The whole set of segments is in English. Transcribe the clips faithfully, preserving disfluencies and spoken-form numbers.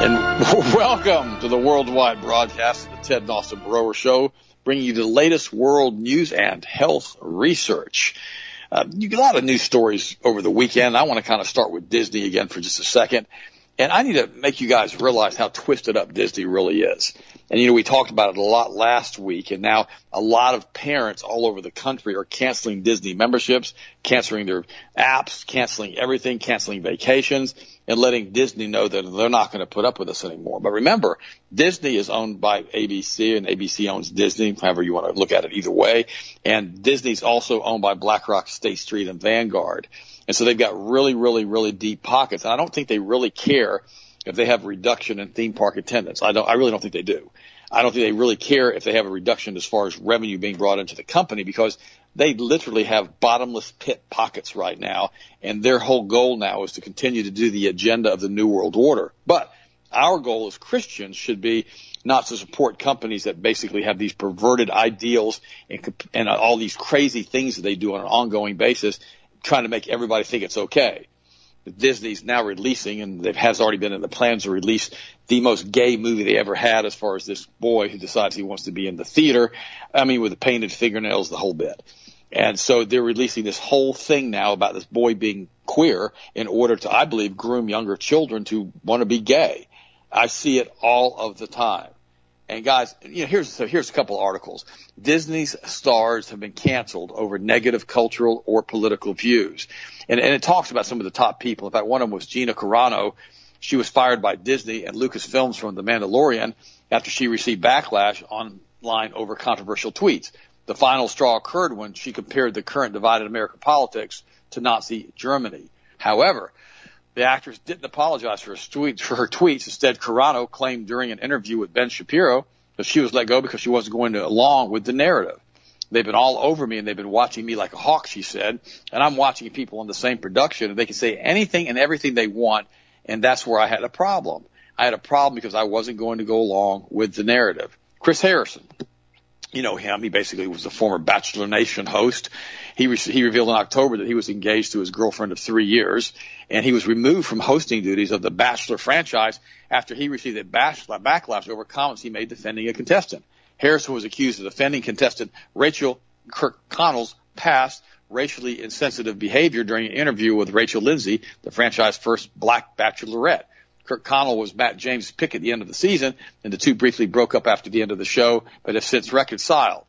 And welcome to the worldwide broadcast of the Ted Dawson Brower Show, bringing you the latest world news and health research. Uh, you get a lot of news stories over the weekend. I want to kind of start with Disney again for just a second. And I need to make you guys realize how twisted up Disney really is. And, you know, we talked about it a lot last week, and now a lot of parents all over the country are canceling Disney memberships, canceling their apps, canceling everything, canceling vacations, and letting Disney know that they're not going to put up with us anymore. But remember, Disney is owned by A B C, and A B C owns Disney, however you want to look at it either way. And Disney's also owned by BlackRock, State Street, and Vanguard. And so they've got really, really, really deep pockets. And I don't think they really care if they have a reduction in theme park attendance. I don't, I really don't think they do. I don't think they really care if they have a reduction as far as revenue being brought into the company, because they literally have bottomless pit pockets right now. And their whole goal now is to continue to do the agenda of the New World Order. But our goal as Christians should be not to support companies that basically have these perverted ideals and, and all these crazy things that they do on an ongoing basis, trying to make everybody think it's okay. Disney's now releasing, and it has already been in the plans to release the most gay movie they ever had, as far as this boy who decides he wants to be in the theater. I mean, with the painted fingernails, the whole bit. And so they're releasing this whole thing now about this boy being queer in order to, I believe, groom younger children to want to be gay. I see it all of the time. And guys, you know, here's so here's a couple of articles. Disney's stars have been canceled over negative cultural or political views. And, and it talks about some of the top people. In fact, one of them was Gina Carano. She was fired by Disney and Lucasfilms from The Mandalorian after she received backlash online over controversial tweets. The final straw occurred when she compared the current divided American politics to Nazi Germany. However, the actress didn't apologize for her, tweet, for her tweets. Instead, Carano claimed during an interview with Ben Shapiro that she was let go because she wasn't going to along with the narrative. They've been all over me, and they've been watching me like a hawk, she said. And I'm watching people in the same production, and they can say anything and everything they want, and that's where I had a problem. I had a problem because I wasn't going to go along with the narrative. Chris Harrison, you know him. He basically was a former Bachelor Nation host. He, re- he revealed in October that he was engaged to his girlfriend of three years, and he was removed from hosting duties of the Bachelor franchise after he received a backlash over comments he made defending a contestant. Harrison was accused of defending contestant Rachel Kirkconnell's past racially insensitive behavior during an interview with Rachel Lindsay, the franchise's first black bachelorette. Kirkconnell was Matt James' pick at the end of the season, and the two briefly broke up after the end of the show, but have since reconciled.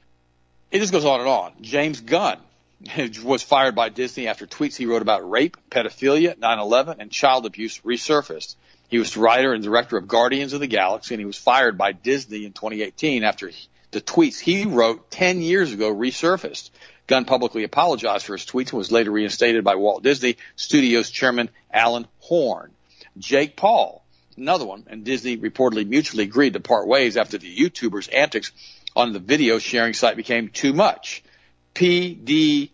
It just goes on and on. James Gunn was fired by Disney after tweets he wrote about rape, pedophilia, nine eleven, and child abuse resurfaced. He was the writer and director of Guardians of the Galaxy, and he was fired by Disney in twenty eighteen after the tweets he wrote ten years ago resurfaced. Gunn publicly apologized for his tweets and was later reinstated by Walt Disney Studios chairman Alan Horn. Jake Paul, another one, and Disney reportedly mutually agreed to part ways after the YouTuber's antics on the video sharing site became too much. P D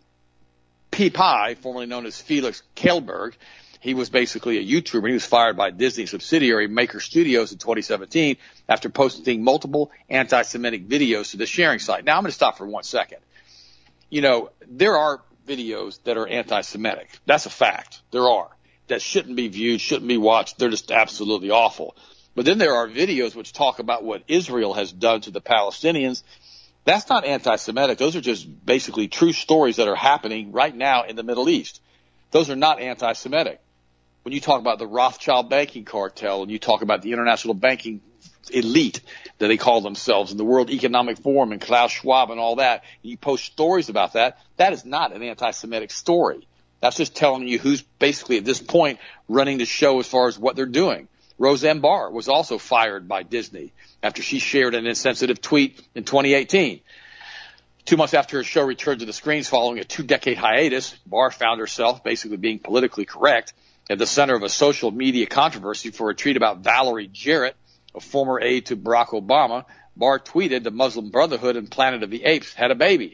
P Pie, formerly known as Felix Kjellberg, he was basically a YouTuber. He was fired by Disney subsidiary Maker Studios in twenty seventeen after posting multiple anti-Semitic videos to the sharing site. Now, I'm going to stop for one second. You know, there are videos that are anti-Semitic. That's a fact. There are. That shouldn't be viewed, shouldn't be watched. They're just absolutely awful. But then there are videos which talk about what Israel has done to the Palestinians. That's not anti-Semitic. Those are just basically true stories that are happening right now in the Middle East. Those are not anti-Semitic. When you talk about the Rothschild banking cartel and you talk about the international banking elite that they call themselves and the World Economic Forum and Klaus Schwab and all that, and you post stories about that, that is not an anti-Semitic story. That's just telling you who's basically at this point running the show as far as what they're doing. Roseanne Barr was also fired by Disney after she shared an insensitive tweet in twenty eighteen. Two months after her show returned to the screens following a two-decade hiatus, Barr found herself basically being politically correct at the center of a social media controversy for a tweet about Valerie Jarrett, a former aide to Barack Obama. Barr tweeted the Muslim Brotherhood and Planet of the Apes had a baby.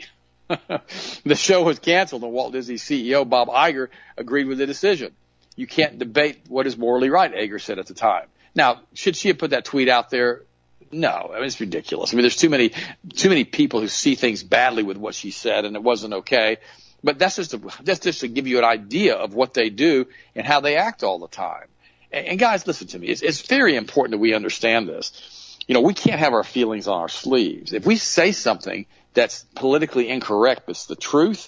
The show was canceled, and Walt Disney C E O Bob Iger agreed with the decision. You can't debate what is morally right, Iger said at the time. Now, should she have put that tweet out there? No, I mean, it's ridiculous. I mean, there's too many, too many people who see things badly with what she said, and it wasn't okay. But that's just, to, that's just to give you an idea of what they do and how they act all the time. And, and guys, listen to me. It's, it's very important that we understand this. You know, we can't have our feelings on our sleeves. If we say something that's politically incorrect, but it's the truth,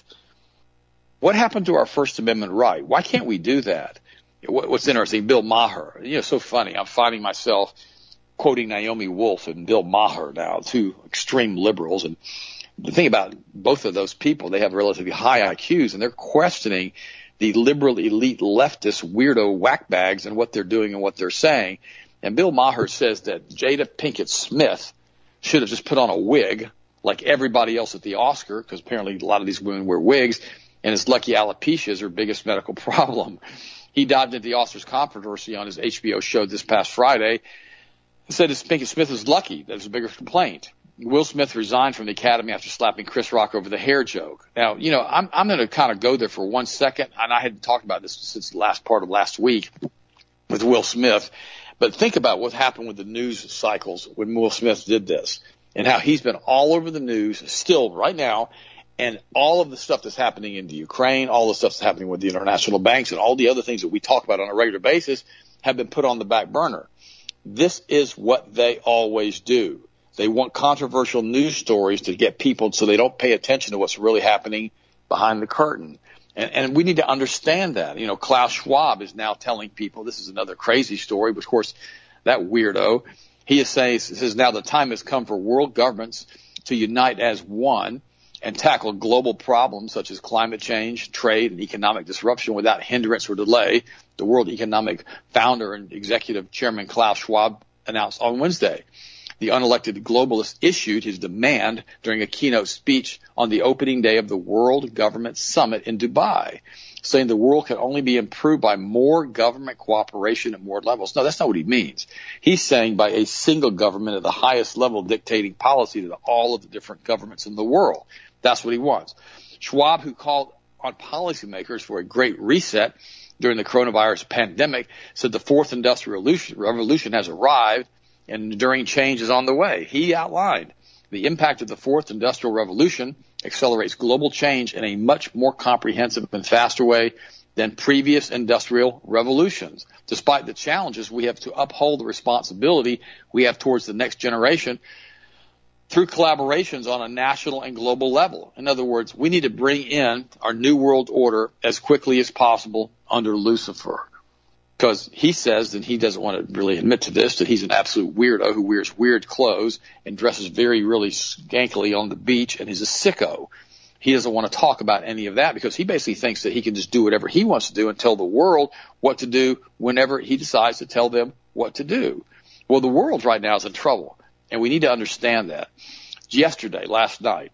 what happened to our First Amendment right? Why can't we do that? What's interesting, Bill Maher, you know, so funny. I'm finding myself quoting Naomi Wolf and Bill Maher now, two extreme liberals. And the thing about both of those people, they have relatively high I Qs, and they're questioning the liberal elite leftist weirdo whackbags and what they're doing and what they're saying. And Bill Maher says that Jada Pinkett Smith should have just put on a wig like everybody else at the Oscar, because apparently a lot of these women wear wigs, and it's lucky alopecia is her biggest medical problem. He dived into the Oscars controversy on his H B O show this past Friday and said that Pinkett Smith is lucky. That was a bigger complaint. Will Smith resigned from the Academy after slapping Chris Rock over the hair joke. Now, you know, I'm, I'm going to kind of go there for one second, and I hadn't talked about this since the last part of last week with Will Smith. But think about what happened with the news cycles when Will Smith did this and how he's been all over the news still right now. And all of the stuff that's happening in the Ukraine, all the stuff that's happening with the international banks, and all the other things that we talk about on a regular basis have been put on the back burner. This is what they always do. They want controversial news stories to get people so they don't pay attention to what's really happening behind the curtain. And, and we need to understand that. You know, Klaus Schwab is now telling people, this is another crazy story, but of course, that weirdo, he is saying, says now the time has come for world governments to unite as one and tackle global problems such as climate change, trade, and economic disruption without hindrance or delay, the World Economic founder and executive chairman Klaus Schwab announced on Wednesday. The unelected globalist issued his demand during a keynote speech on the opening day of the World Government Summit in Dubai, saying the world can only be improved by more government cooperation at more levels. No, that's not what he means. He's saying by a single government at the highest level dictating policy to all of the different governments in the world. That's what he wants. Schwab, who called on policymakers for a great reset during the coronavirus pandemic, said the fourth industrial revolution has arrived and enduring change is on the way. He outlined the impact of the fourth industrial revolution accelerates global change in a much more comprehensive and faster way than previous industrial revolutions. Despite the challenges, we have to uphold the responsibility we have towards the next generation through collaborations on a national and global level. In other words, we need to bring in our new world order as quickly as possible under Lucifer. Because he says, and he doesn't want to really admit to this, that he's an absolute weirdo who wears weird clothes and dresses very, really skankily on the beach, and he's a sicko. He doesn't want to talk about any of that because he basically thinks that he can just do whatever he wants to do and tell the world what to do whenever he decides to tell them what to do. Well, the world right now is in trouble, and we need to understand that. Yesterday, last night,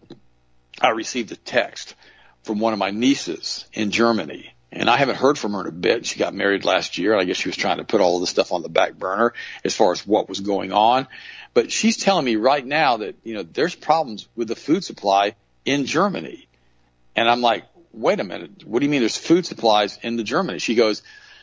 I received a text from one of my nieces in Germany. And I haven't heard from her in a bit. She got married last year. And I guess she was trying to put all of this stuff on the back burner as far as what was going on. But she's telling me right now that, you know, there's problems with the food supply in Germany. And I'm like, wait a minute. What do you mean there's food supplies in the Germany? She goes,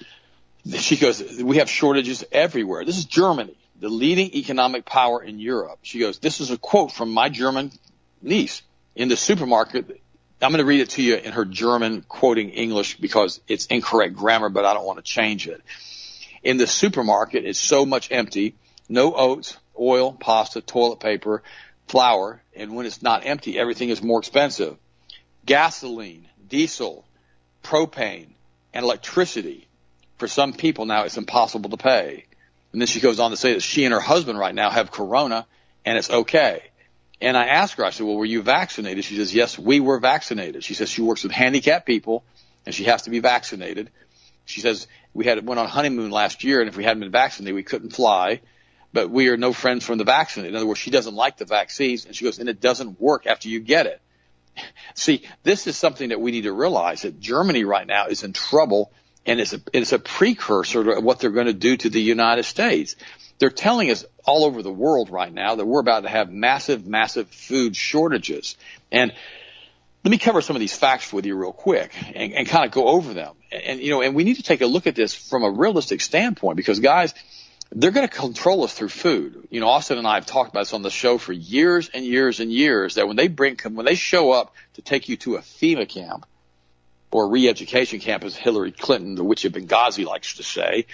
she goes, we have shortages everywhere. This is Germany, the leading economic power in Europe. She goes, this is a quote from my German niece. In the supermarket, I'm going to read it to you in her German, quoting English because it's incorrect grammar, but I don't want to change it. In the supermarket, it's so much empty, no oats, oil, pasta, toilet paper, flour, and when it's not empty, everything is more expensive. Gasoline, diesel, propane, and electricity. For some people now, it's impossible to pay. And then she goes on to say that she and her husband right now have corona, and it's okay. And I asked her, I said, well, were you vaccinated? She says, yes, we were vaccinated. She says she works with handicapped people, and she has to be vaccinated. She says we had went on honeymoon last year, and if we hadn't been vaccinated, we couldn't fly. But we are no friends from the vaccinated. In other words, she doesn't like the vaccines, and she goes, and it doesn't work after you get it. See, this is something that we need to realize, that Germany right now is in trouble, and it's a, it's a precursor to what they're going to do to the United States. They're telling us all over the world right now that we're about to have massive, massive food shortages. And let me cover some of these facts with you real quick and, and kind of go over them. And, and, you know, and we need to take a look at this from a realistic standpoint because, guys, they're going to control us through food. You know, Austin and I have talked about this on the show for years and years and years, that when they bring, when they show up to take you to a FEMA camp or a re-education camp, as Hillary Clinton, the witch of Benghazi, likes to say,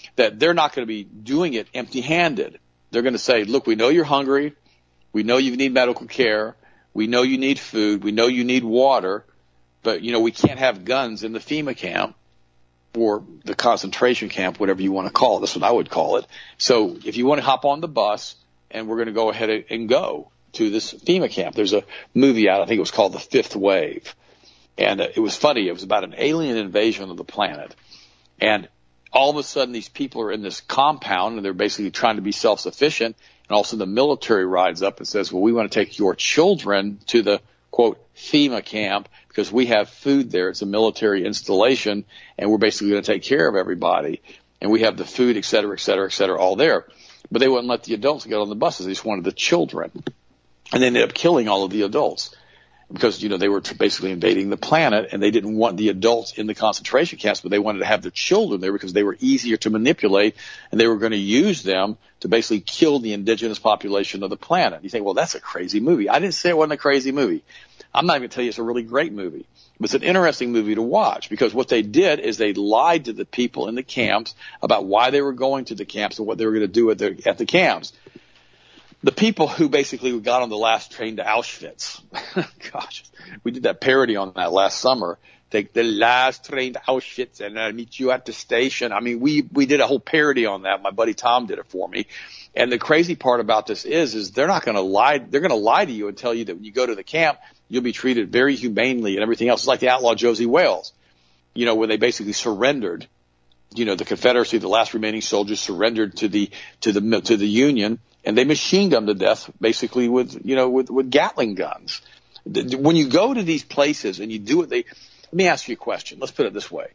that they're not going to be doing it empty-handed. They're going to say, look, we know you're hungry. We know you need medical care. We know you need food. We know you need water. But, you know, we can't have guns in the FEMA camp or the concentration camp, whatever you want to call it. That's what I would call it. So if you want to hop on the bus, and we're going to go ahead and go to this FEMA camp. There's a movie out, I think it was called The Fifth Wave. And uh, it was funny. It was about an alien invasion of the planet. And all of a sudden, these people are in this compound, and they're basically trying to be self-sufficient. And all of a sudden, the military rides up and says, well, we want to take your children to the, quote, FEMA camp because we have food there. It's a military installation, and we're basically going to take care of everybody. And we have the food, et cetera, et cetera, et cetera, all there. But they wouldn't let the adults get on the buses. They just wanted the children. And they ended up killing all of the adults because, you know, they were basically invading the planet, and they didn't want the adults in the concentration camps, but they wanted to have the children there because they were easier to manipulate, and they were going to use them to basically kill the indigenous population of the planet. You think, well, that's a crazy movie. I didn't say it wasn't a crazy movie. I'm not even going to tell you it's a really great movie. It's an interesting movie to watch because what they did is they lied to the people in the camps about why they were going to the camps and what they were going to do at the, at the camps. The people who basically got on the last train to Auschwitz, gosh, we did that parody on that last summer. Take the last train to Auschwitz and I'll meet you at the station. I mean, we, we did a whole parody on that. My buddy Tom did it for me. And the crazy part about this is, is they're not going to lie. They're going to lie to you and tell you that when you go to the camp, you'll be treated very humanely and everything else. It's like the outlaw Josie Wales, you know, when they basically surrendered, you know, the Confederacy, the last remaining soldiers surrendered to the, to the, to the Union, and they machine gunned to death basically with, you know, with, with Gatling guns. When you go to these places and you do it, they, let me ask you a question. Let's put it this way.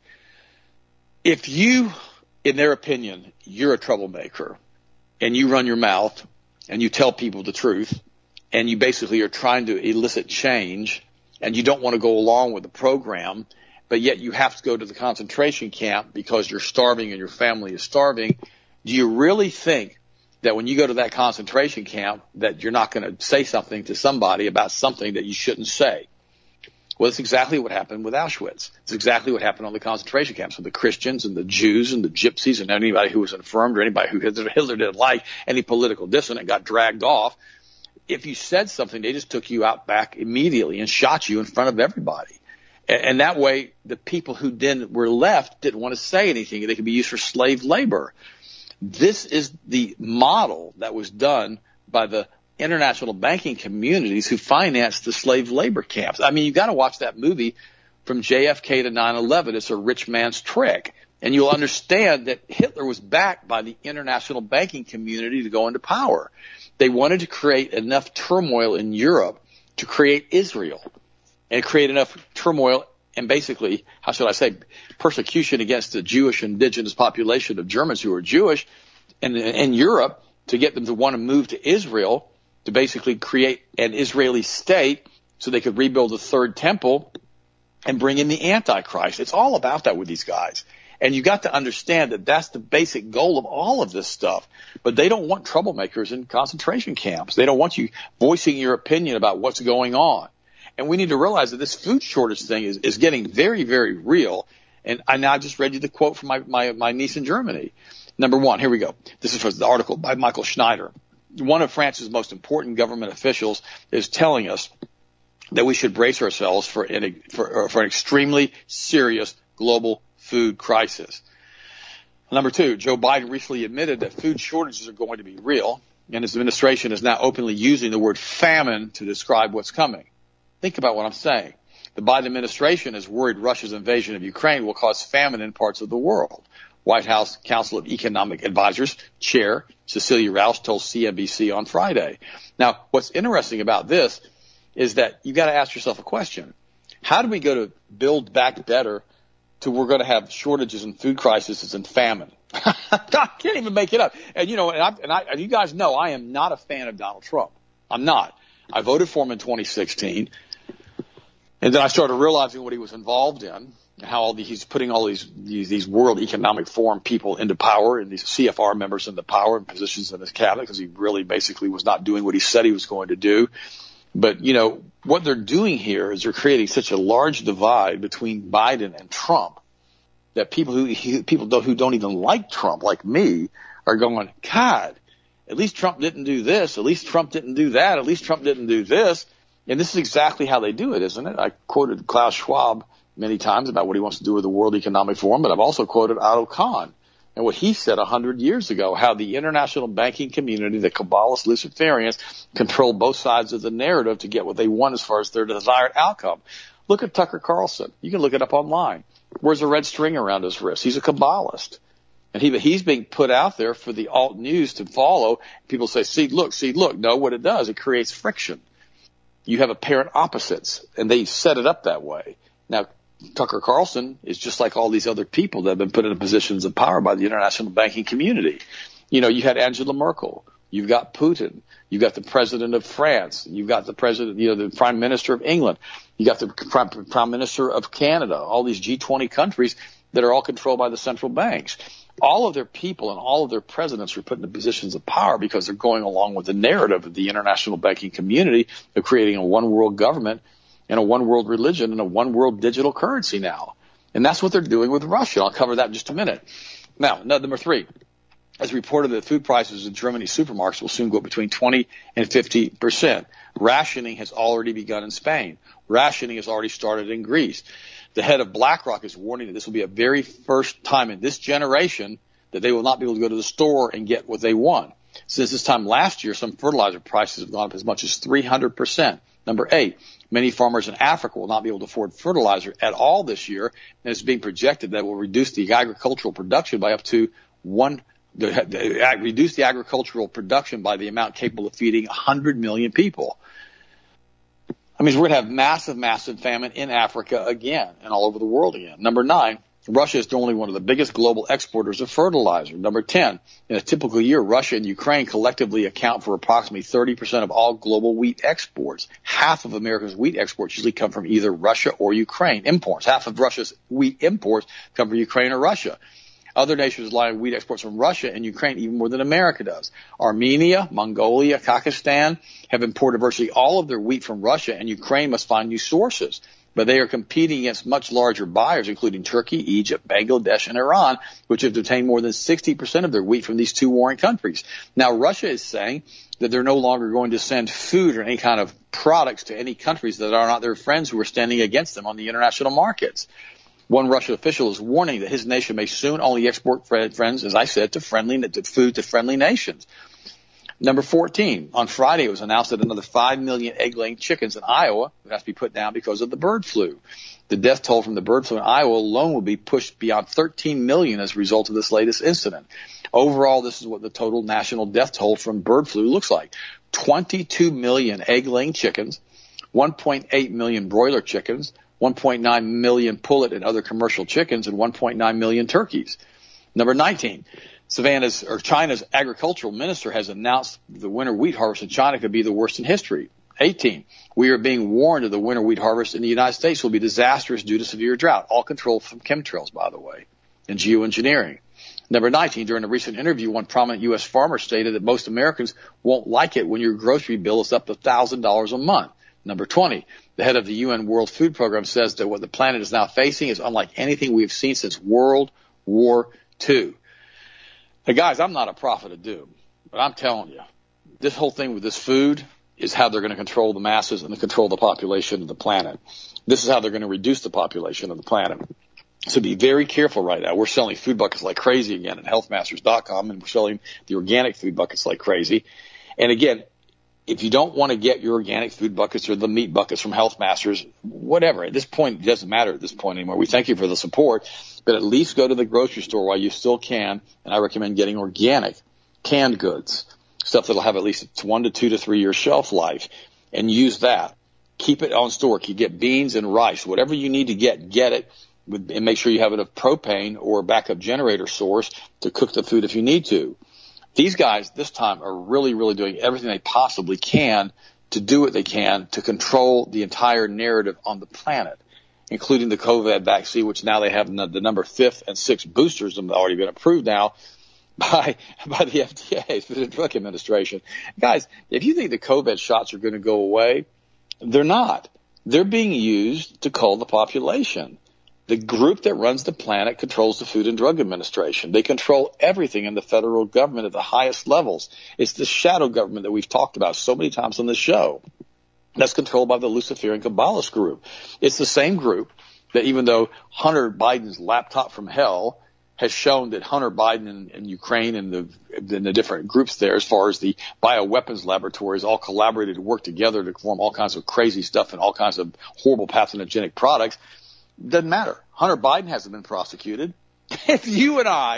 If you, in their opinion, you're a troublemaker and you run your mouth and you tell people the truth, and you basically are trying to elicit change, and you don't want to go along with the program, but yet you have to go to the concentration camp because you're starving and your family is starving, do you really think that when you go to that concentration camp that you're not going to say something to somebody about something that you shouldn't say? Well, that's exactly what happened with Auschwitz. It's exactly what happened on the concentration camps with the Christians and the Jews and the gypsies and anybody who was infirmed or anybody who Hitler didn't like, any political dissident got dragged off. If you said something, they just took you out back immediately and shot you in front of everybody. And, and that way, the people who then were left didn't want to say anything. They could be used for slave labor. This is the model that was done by the international banking communities who financed the slave labor camps. I mean, you've got to watch that movie from J F K to nine eleven. It's a rich man's trick. And you'll understand that Hitler was backed by the international banking community to go into power. They wanted to create enough turmoil in Europe to create Israel and create enough turmoil and basically, how should I say, persecution against the Jewish indigenous population of Germans who are Jewish in, in Europe to get them to want to move to Israel to basically create an Israeli state so they could rebuild the third temple and bring in the Antichrist. It's all about that with these guys. And you got to understand that that's the basic goal of all of this stuff. But they don't want troublemakers in concentration camps. They don't want you voicing your opinion about what's going on. And we need to realize that this food shortage thing is, is getting very, very real. And I now just read you the quote from my, my, my niece in Germany. Number one, here we go. This is from the article by Michael Schneider. One of France's most important government officials is telling us that we should brace ourselves for an, for, for an extremely serious global food crisis. Number two, Joe Biden recently admitted that food shortages are going to be real, and his administration is now openly using the word famine to describe what's coming. Think about what I'm saying. The Biden administration is worried Russia's invasion of Ukraine will cause famine in parts of the world. White House Council of Economic Advisors Chair Cecilia Rouse told C N B C on Friday. Now, what's interesting about this is that you've got to ask yourself a question. How do we go to build back better to we're going to have shortages and food crises and famine? I can't even make it up. And, you know, and, I, and, I, and you guys know I am not a fan of Donald Trump. I'm not. I voted for him in twenty sixteen. And then I started realizing what he was involved in and how all the, he's putting all these, these these World Economic Forum people into power and these C F R members into power and positions in his cabinet because he really basically was not doing what he said he was going to do. But, you know, what they're doing here is they're creating such a large divide between Biden and Trump that people who people don't, who don't even like Trump, like me, are going, God, at least Trump didn't do this. At least Trump didn't do that. At least Trump didn't do this. And this is exactly how they do it, isn't it? I quoted Klaus Schwab many times about what he wants to do with the World Economic Forum, but I've also quoted Otto Kahn and what he said a hundred years ago, how the international banking community, the Kabbalist Luciferians, control both sides of the narrative to get what they want as far as their desired outcome. Look at Tucker Carlson. You can look it up online. Wears a red string around his wrist. He's a Kabbalist. And he, he's being put out there for the alt news to follow. People say, see, look, see, look. No, what it does, it creates friction. You have apparent opposites, and they set it up that way. Now, Tucker Carlson is just like all these other people that have been put in positions of power by the international banking community. You know, you had Angela Merkel. You've got Putin. You've got the president of France. You've got the president, you know, the prime minister of England. You got the prime, prime minister of Canada, all these G twenty countries that are all controlled by the central banks. All of their people and all of their presidents were put into positions of power because they're going along with the narrative of the international banking community of creating a one world government and a one world religion and a one world digital currency now. And that's what they're doing with Russia. I'll cover that in just a minute. Now, number three, as reported that food prices in Germany's supermarkets will soon go up between twenty and fifty percent. Rationing has already begun in Spain. Rationing has already started in Greece. The head of BlackRock is warning that this will be a very first time in this generation that they will not be able to go to the store and get what they want. Since this time last year, some fertilizer prices have gone up as much as three hundred percent. Number eight, many farmers in Africa will not be able to afford fertilizer at all this year, and it's being projected that it will reduce the agricultural production by up to one, reduce the agricultural production by the amount capable of feeding one hundred million people. I mean, we're going to have massive, massive famine in Africa again and all over the world again. Number nine, Russia is only one of the biggest global exporters of fertilizer. Number ten, in a typical year, Russia and Ukraine collectively account for approximately thirty percent of all global wheat exports. Half of America's wheat exports usually come from either Russia or Ukraine. Imports. Half of Russia's wheat imports come from Ukraine or Russia. Other nations rely on wheat exports from Russia and Ukraine even more than America does. Armenia, Mongolia, Kazakhstan have imported virtually all of their wheat from Russia, and Ukraine must find new sources. But they are competing against much larger buyers, including Turkey, Egypt, Bangladesh, and Iran, which have obtained more than sixty percent of their wheat from these two warring countries. Now, Russia is saying that they're no longer going to send food or any kind of products to any countries that are not their friends who are standing against them on the international markets. One Russian official is warning that his nation may soon only export friends, as I said, to friendly to food to friendly nations. Number fourteen, on Friday it was announced that another five million egg-laying chickens in Iowa would have to be put down because of the bird flu. The death toll from the bird flu in Iowa alone will be pushed beyond thirteen million as a result of this latest incident. Overall, this is what the total national death toll from bird flu looks like. twenty-two million egg-laying chickens, one point eight million broiler chickens, one point nine million pullet and other commercial chickens, and one point nine million turkeys. Number nineteen, Savannah's or China's agricultural minister has announced the winter wheat harvest in China could be the worst in history. eighteen, we are being warned that the winter wheat harvest in the United States will be disastrous due to severe drought, all controlled from chemtrails, by the way, and geoengineering. Number nineteen, during a recent interview, one prominent U S farmer stated that most Americans won't like it when your grocery bill is up to one thousand dollars a month. Number twenty, the head of the U N World Food Program says that what the planet is now facing is unlike anything we have seen since World War Two. Hey, guys, I'm not a prophet of doom, but I'm telling you, this whole thing with this food is how they're going to control the masses and control the population of the planet. This is how they're going to reduce the population of the planet. So be very careful right now. We're selling food buckets like crazy again at health masters dot com, and we're selling the organic food buckets like crazy. And again, if you don't want to get your organic food buckets or the meat buckets from Health Masters, whatever, at this point, it doesn't matter at this point anymore. We thank you for the support, but at least go to the grocery store while you still can, and I recommend getting organic, canned goods, stuff that'll have at least one to two to three years shelf life, and use that. Keep it on store. You get beans and rice. Whatever you need to get, get it, and make sure you have enough propane or a backup generator source to cook the food if you need to. These guys this time are really, really doing everything they possibly can to do what they can to control the entire narrative on the planet, including the COVID vaccine, which now they have the number fifth and sixth boosters have already been approved now by by the F D A, the Drug Administration. Guys, if you think the COVID shots are going to go away, they're not. They're being used to cull the population. The group that runs the planet controls the Food and Drug Administration. They control everything in the federal government at the highest levels. It's the shadow government that we've talked about so many times on this show. That's controlled by the Luciferian Kabbalist group. It's the same group that, even though Hunter Biden's laptop from hell has shown that Hunter Biden and, and Ukraine and the, and the different groups there, as far as the bioweapons laboratories, all collaborated to work together to form all kinds of crazy stuff and all kinds of horrible pathogenogenic products. Doesn't matter. Hunter Biden hasn't been prosecuted. If you and I,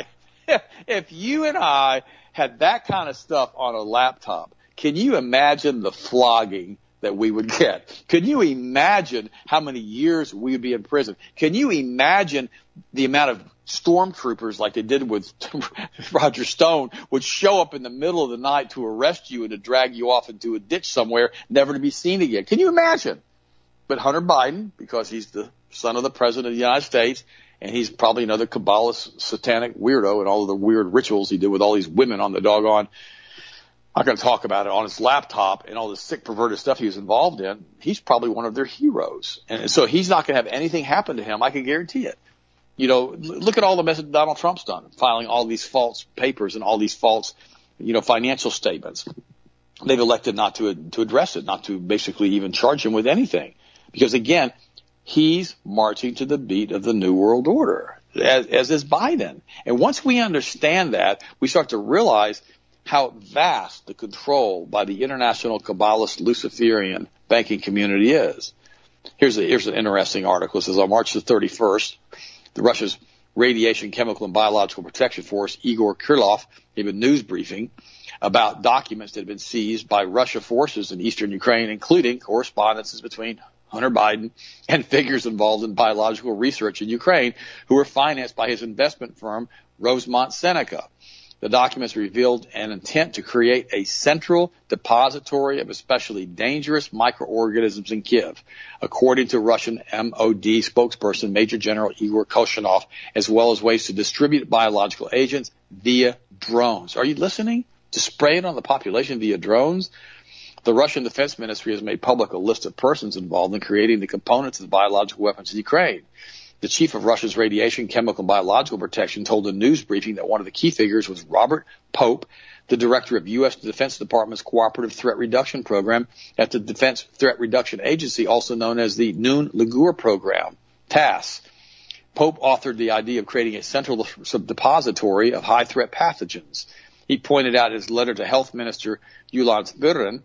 if you and I had that kind of stuff on a laptop, can you imagine the flogging that we would get? Can you imagine how many years we would be in prison? Can you imagine the amount of stormtroopers, like they did with Roger Stone, would show up in the middle of the night to arrest you and to drag you off into a ditch somewhere, never to be seen again? Can you imagine? But Hunter Biden, because he's the son of the president of the United States, and he's probably another Kabbalist satanic weirdo and all of the weird rituals he did with all these women on the doggone, I'm not going to talk about it, on his laptop and all this sick, perverted stuff he was involved in, he's probably one of their heroes. And so he's not going to have anything happen to him, I can guarantee it. You know, look at all the mess that Donald Trump's done, filing all these false papers and all these false, you know, financial statements. They've elected not to to address it, not to basically even charge him with anything. Because, again, he's marching to the beat of the New World Order, as, as is Biden. And once we understand that, we start to realize how vast the control by the international Kabbalist Luciferian banking community is. Here's, a, here's an interesting article. It says on March the thirty-first, the Russia's Radiation, Chemical, and Biological Protection Force, Igor Kirillov, gave a news briefing about documents that had been seized by Russia forces in eastern Ukraine, including correspondences between Hunter Biden and figures involved in biological research in Ukraine who were financed by his investment firm, Rosemont Seneca. The documents revealed an intent to create a central depository of especially dangerous microorganisms in Kiev, according to Russian M O D spokesperson Major General Igor Koshinov, as well as ways to distribute biological agents via drones. Are you listening? To spray it on the population via drones? The Russian Defense Ministry has made public a list of persons involved in creating the components of the biological weapons in Ukraine. The chief of Russia's Radiation, Chemical, and Biological Protection told a news briefing that one of the key figures was Robert Pope, the director of U S Defense Department's Cooperative Threat Reduction Program at the Defense Threat Reduction Agency, also known as the Noon Ligur Program, T A S. Pope authored the idea of creating a central depository of high-threat pathogens. He pointed out in his letter to Health Minister Yulia Burin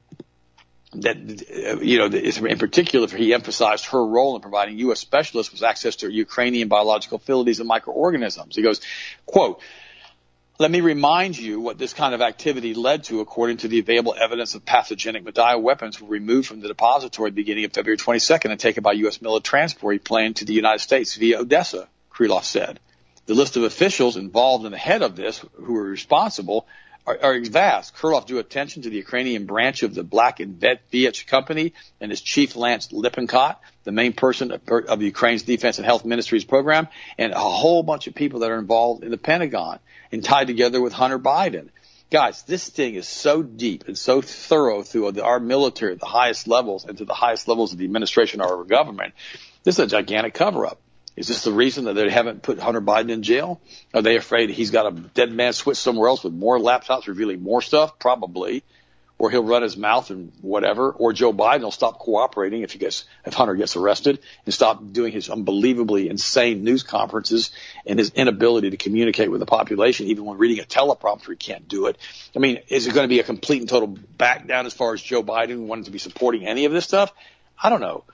that, you know, in particular, he emphasized her role in providing U S specialists with access to Ukrainian biological facilities and microorganisms. He goes, quote, "Let me remind you what this kind of activity led to. According to the available evidence of pathogenic bioweapons were removed from the depository beginning of February twenty-second and taken by U S military transport plane to the United States via Odessa," Krylov said. The list of officials involved in the head of this who are responsible are, are vast. Krylov drew attention to the Ukrainian branch of the Black and Vetch company and its chief Lance Lippincott, the main person of, of Ukraine's Defense and Health Ministry's program, and a whole bunch of people that are involved in the Pentagon and tied together with Hunter Biden. Guys, this thing is so deep and so thorough through the, our military at the highest levels and to the highest levels of the administration of our government. This is a gigantic cover-up. Is this the reason that they haven't put Hunter Biden in jail? Are they afraid he's got a dead man switch somewhere else with more laptops revealing more stuff? Probably. Or he'll run his mouth and whatever. Or Joe Biden will stop cooperating if he gets, if Hunter gets arrested and stop doing his unbelievably insane news conferences and his inability to communicate with the population. Even when reading a teleprompter, he can't do it. I mean, is it going to be a complete and total back down as far as Joe Biden wanting to be supporting any of this stuff? I don't know.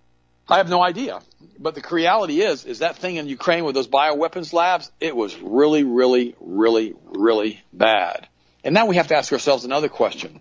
I have no idea. But the reality is, is that thing in Ukraine with those bioweapons labs, it was really, really, really, really bad. And now we have to ask ourselves another question.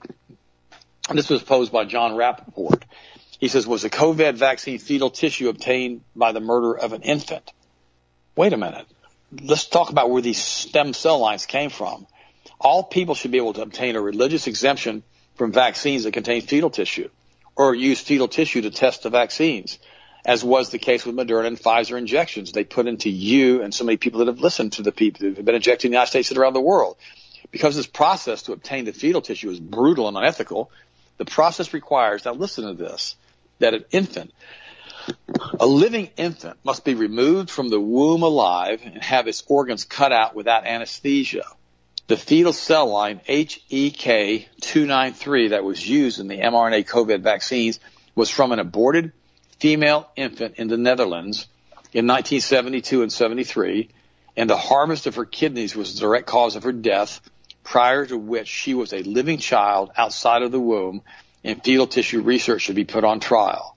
And this was posed by John Rappaport. He says, was the COVID vaccine fetal tissue obtained by the murder of an infant? Wait a minute. Let's talk about where these stem cell lines came from. All people should be able to obtain a religious exemption from vaccines that contain fetal tissue or use fetal tissue to test the vaccines, as was the case with Moderna and Pfizer injections they put into you and so many people that have listened to the people that have been injected in the United States and around the world. Because this process to obtain the fetal tissue is brutal and unethical, the process requires, now listen to this, that an infant A living infant must be removed from the womb alive and have its organs cut out without anesthesia. The fetal cell line H E K two ninety-three that was used in the mRNA COVID vaccines was from an aborted female infant in the Netherlands in nineteen seventy-two and seventy-three, and the harvest of her kidneys was the direct cause of her death, prior to which she was a living child outside of the womb, and fetal tissue research should be put on trial.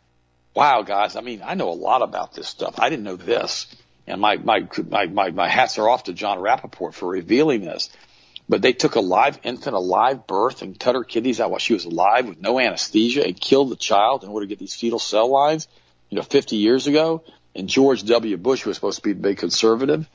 Wow, guys, I mean, I know a lot about this stuff. I didn't know this. And my, my, my, my, my hats are off to John Rappaport for revealing this. But they took a live infant, a live birth, and cut her kidneys out while she was alive with no anesthesia and killed the child in order to get these fetal cell lines, you know, fifty years ago. And George W. Bush, who was supposed to be the big conservative,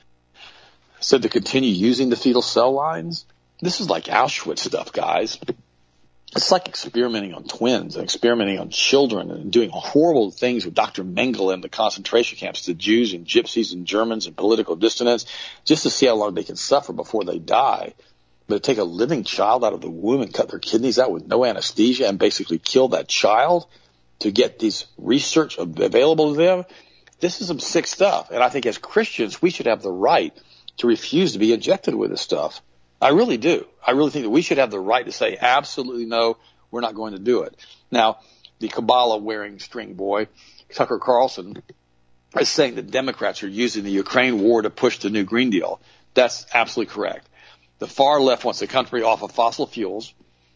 said to continue using the fetal cell lines. This is like Auschwitz stuff, guys. It's like experimenting on twins and experimenting on children and doing horrible things with Doctor Mengele in the concentration camps to Jews and gypsies and Germans and political dissidents just to see how long they can suffer before they die. But to take a living child out of the womb and cut their kidneys out with no anesthesia and basically kill that child to get these research available to them, this is some sick stuff. And I think as Christians, we should have the right to refuse to be injected with this stuff. I really do. I really think that we should have the right to say, absolutely no, we're not going to do it. Now, the Kabbalah-wearing string boy, Tucker Carlson, is saying that Democrats are using the Ukraine war to push the new Green Deal. That's absolutely correct. The far left wants the country off of fossil fuels.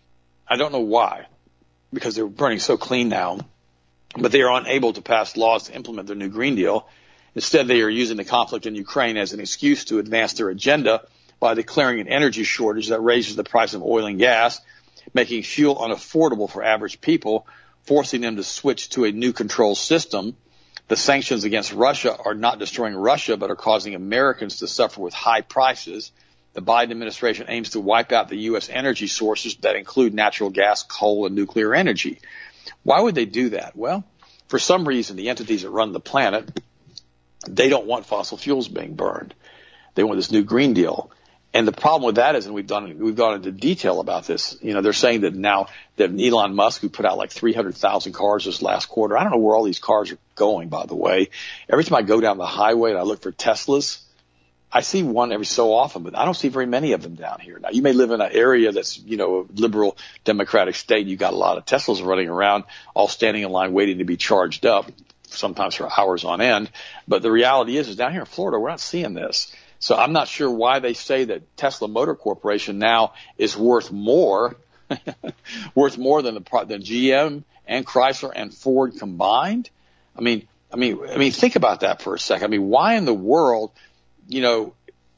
I don't know why, because they're burning so clean now, but they are unable to pass laws to implement their new Green Deal. Instead, they are using the conflict in Ukraine as an excuse to advance their agenda by declaring an energy shortage that raises the price of oil and gas, making fuel unaffordable for average people, forcing them to switch to a new control system. The sanctions against Russia are not destroying Russia, but are causing Americans to suffer with high prices. The Biden administration aims to wipe out the U S energy sources that include natural gas, coal, and nuclear energy. Why would they do that? Well, for some reason, the entities that run the planet, they don't want fossil fuels being burned. They want this new Green Deal. And the problem with that is, and we've done, we've gone into detail about this, you know, they're saying that now that Elon Musk, who put out like three hundred thousand cars this last quarter, I don't know where all these cars are going, by the way. Every time I go down the highway and I look for Teslas, I see one every so often, but I don't see very many of them down here. Now, you may live in an area that's, you know, a liberal democratic state. You've got a lot of Teslas running around, all standing in line waiting to be charged up, sometimes for hours on end. But the reality is, is down here in Florida, we're not seeing this. So I'm not sure why they say that Tesla Motor Corporation now is worth more, worth more than the than G M and Chrysler and Ford combined. I mean, I mean, I mean, think about that for a second. I mean, why in the world, you know,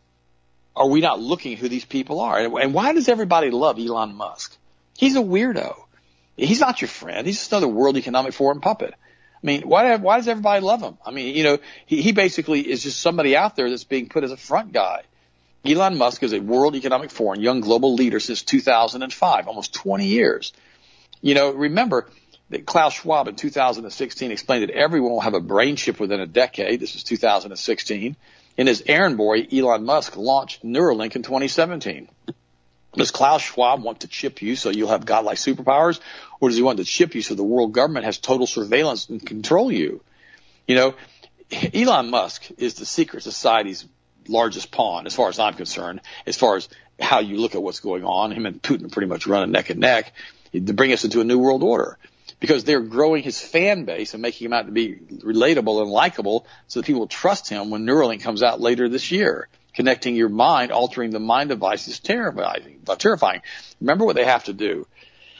are we not looking at who these people are? And, and why does everybody love Elon Musk? He's a weirdo. He's not your friend. He's just another World Economic Forum puppet. I mean, why, why does everybody love him? I mean, you know, he, he basically is just somebody out there that's being put as a front guy. Elon Musk is a World Economic Forum young global leader since two thousand five, almost twenty years. You know, remember that Klaus Schwab in two thousand sixteen explained that everyone will have a brain chip within a decade. This was two thousand sixteen. And his errand boy, Elon Musk, launched Neuralink in twenty seventeen. Does Klaus Schwab want to chip you so you'll have godlike superpowers? Or does he want to chip you so the world government has total surveillance and control you? You know, Elon Musk is the secret society's largest pawn, as far as I'm concerned, as far as how you look at what's going on. Him and Putin pretty much running neck and neck to bring us into a new world order, because they're growing his fan base and making him out to be relatable and likable so that people trust him when Neuralink comes out later this year. Connecting your mind, altering the mind device is terrifying. terrifying. Remember what they have to do.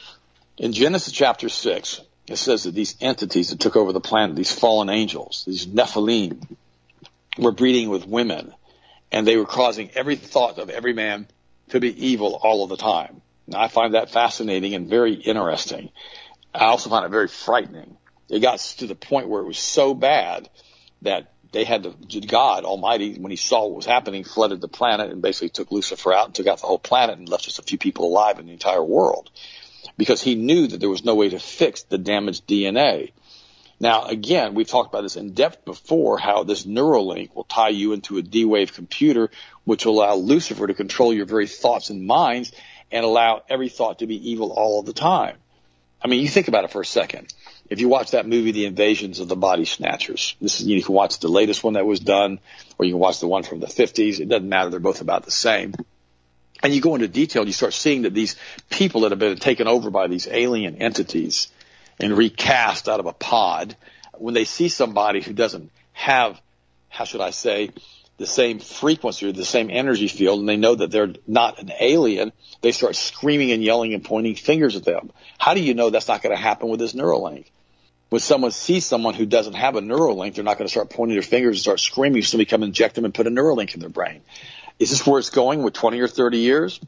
In Genesis chapter six, it says that these entities that took over the planet, these fallen angels, these Nephilim, were breeding with women, and they were causing every thought of every man to be evil all of the time. Now, I find that fascinating and very interesting. I also find it very frightening. It got to the point where it was so bad that they had to, God Almighty, when he saw what was happening, flooded the planet and basically took Lucifer out and took out the whole planet and left just a few people alive in the entire world, because he knew that there was no way to fix the damaged D N A. Now, again, we've talked about this in depth before, how this Neuralink will tie you into a D-Wave computer, which will allow Lucifer to control your very thoughts and minds and allow every thought to be evil all of the time. I mean, you think about it for a second. if you watch that movie, The Invasions of the Body Snatchers, this is, you can watch the latest one that was done, or you can watch the one from the fifties. It doesn't matter. They're both about the same. And you go into detail and you start seeing that these people that have been taken over by these alien entities and recast out of a pod, when they see somebody who doesn't have, how should I say, the same frequency or the same energy field, and they know that they're not an alien, they start screaming and yelling and pointing fingers at them. How do you know that's not going to happen with this Neuralink? When someone sees someone who doesn't have a Neuralink, they're not going to start pointing their fingers and start screaming. Somebody come inject them and put a Neuralink in their brain. Is this where it's going with twenty or thirty years?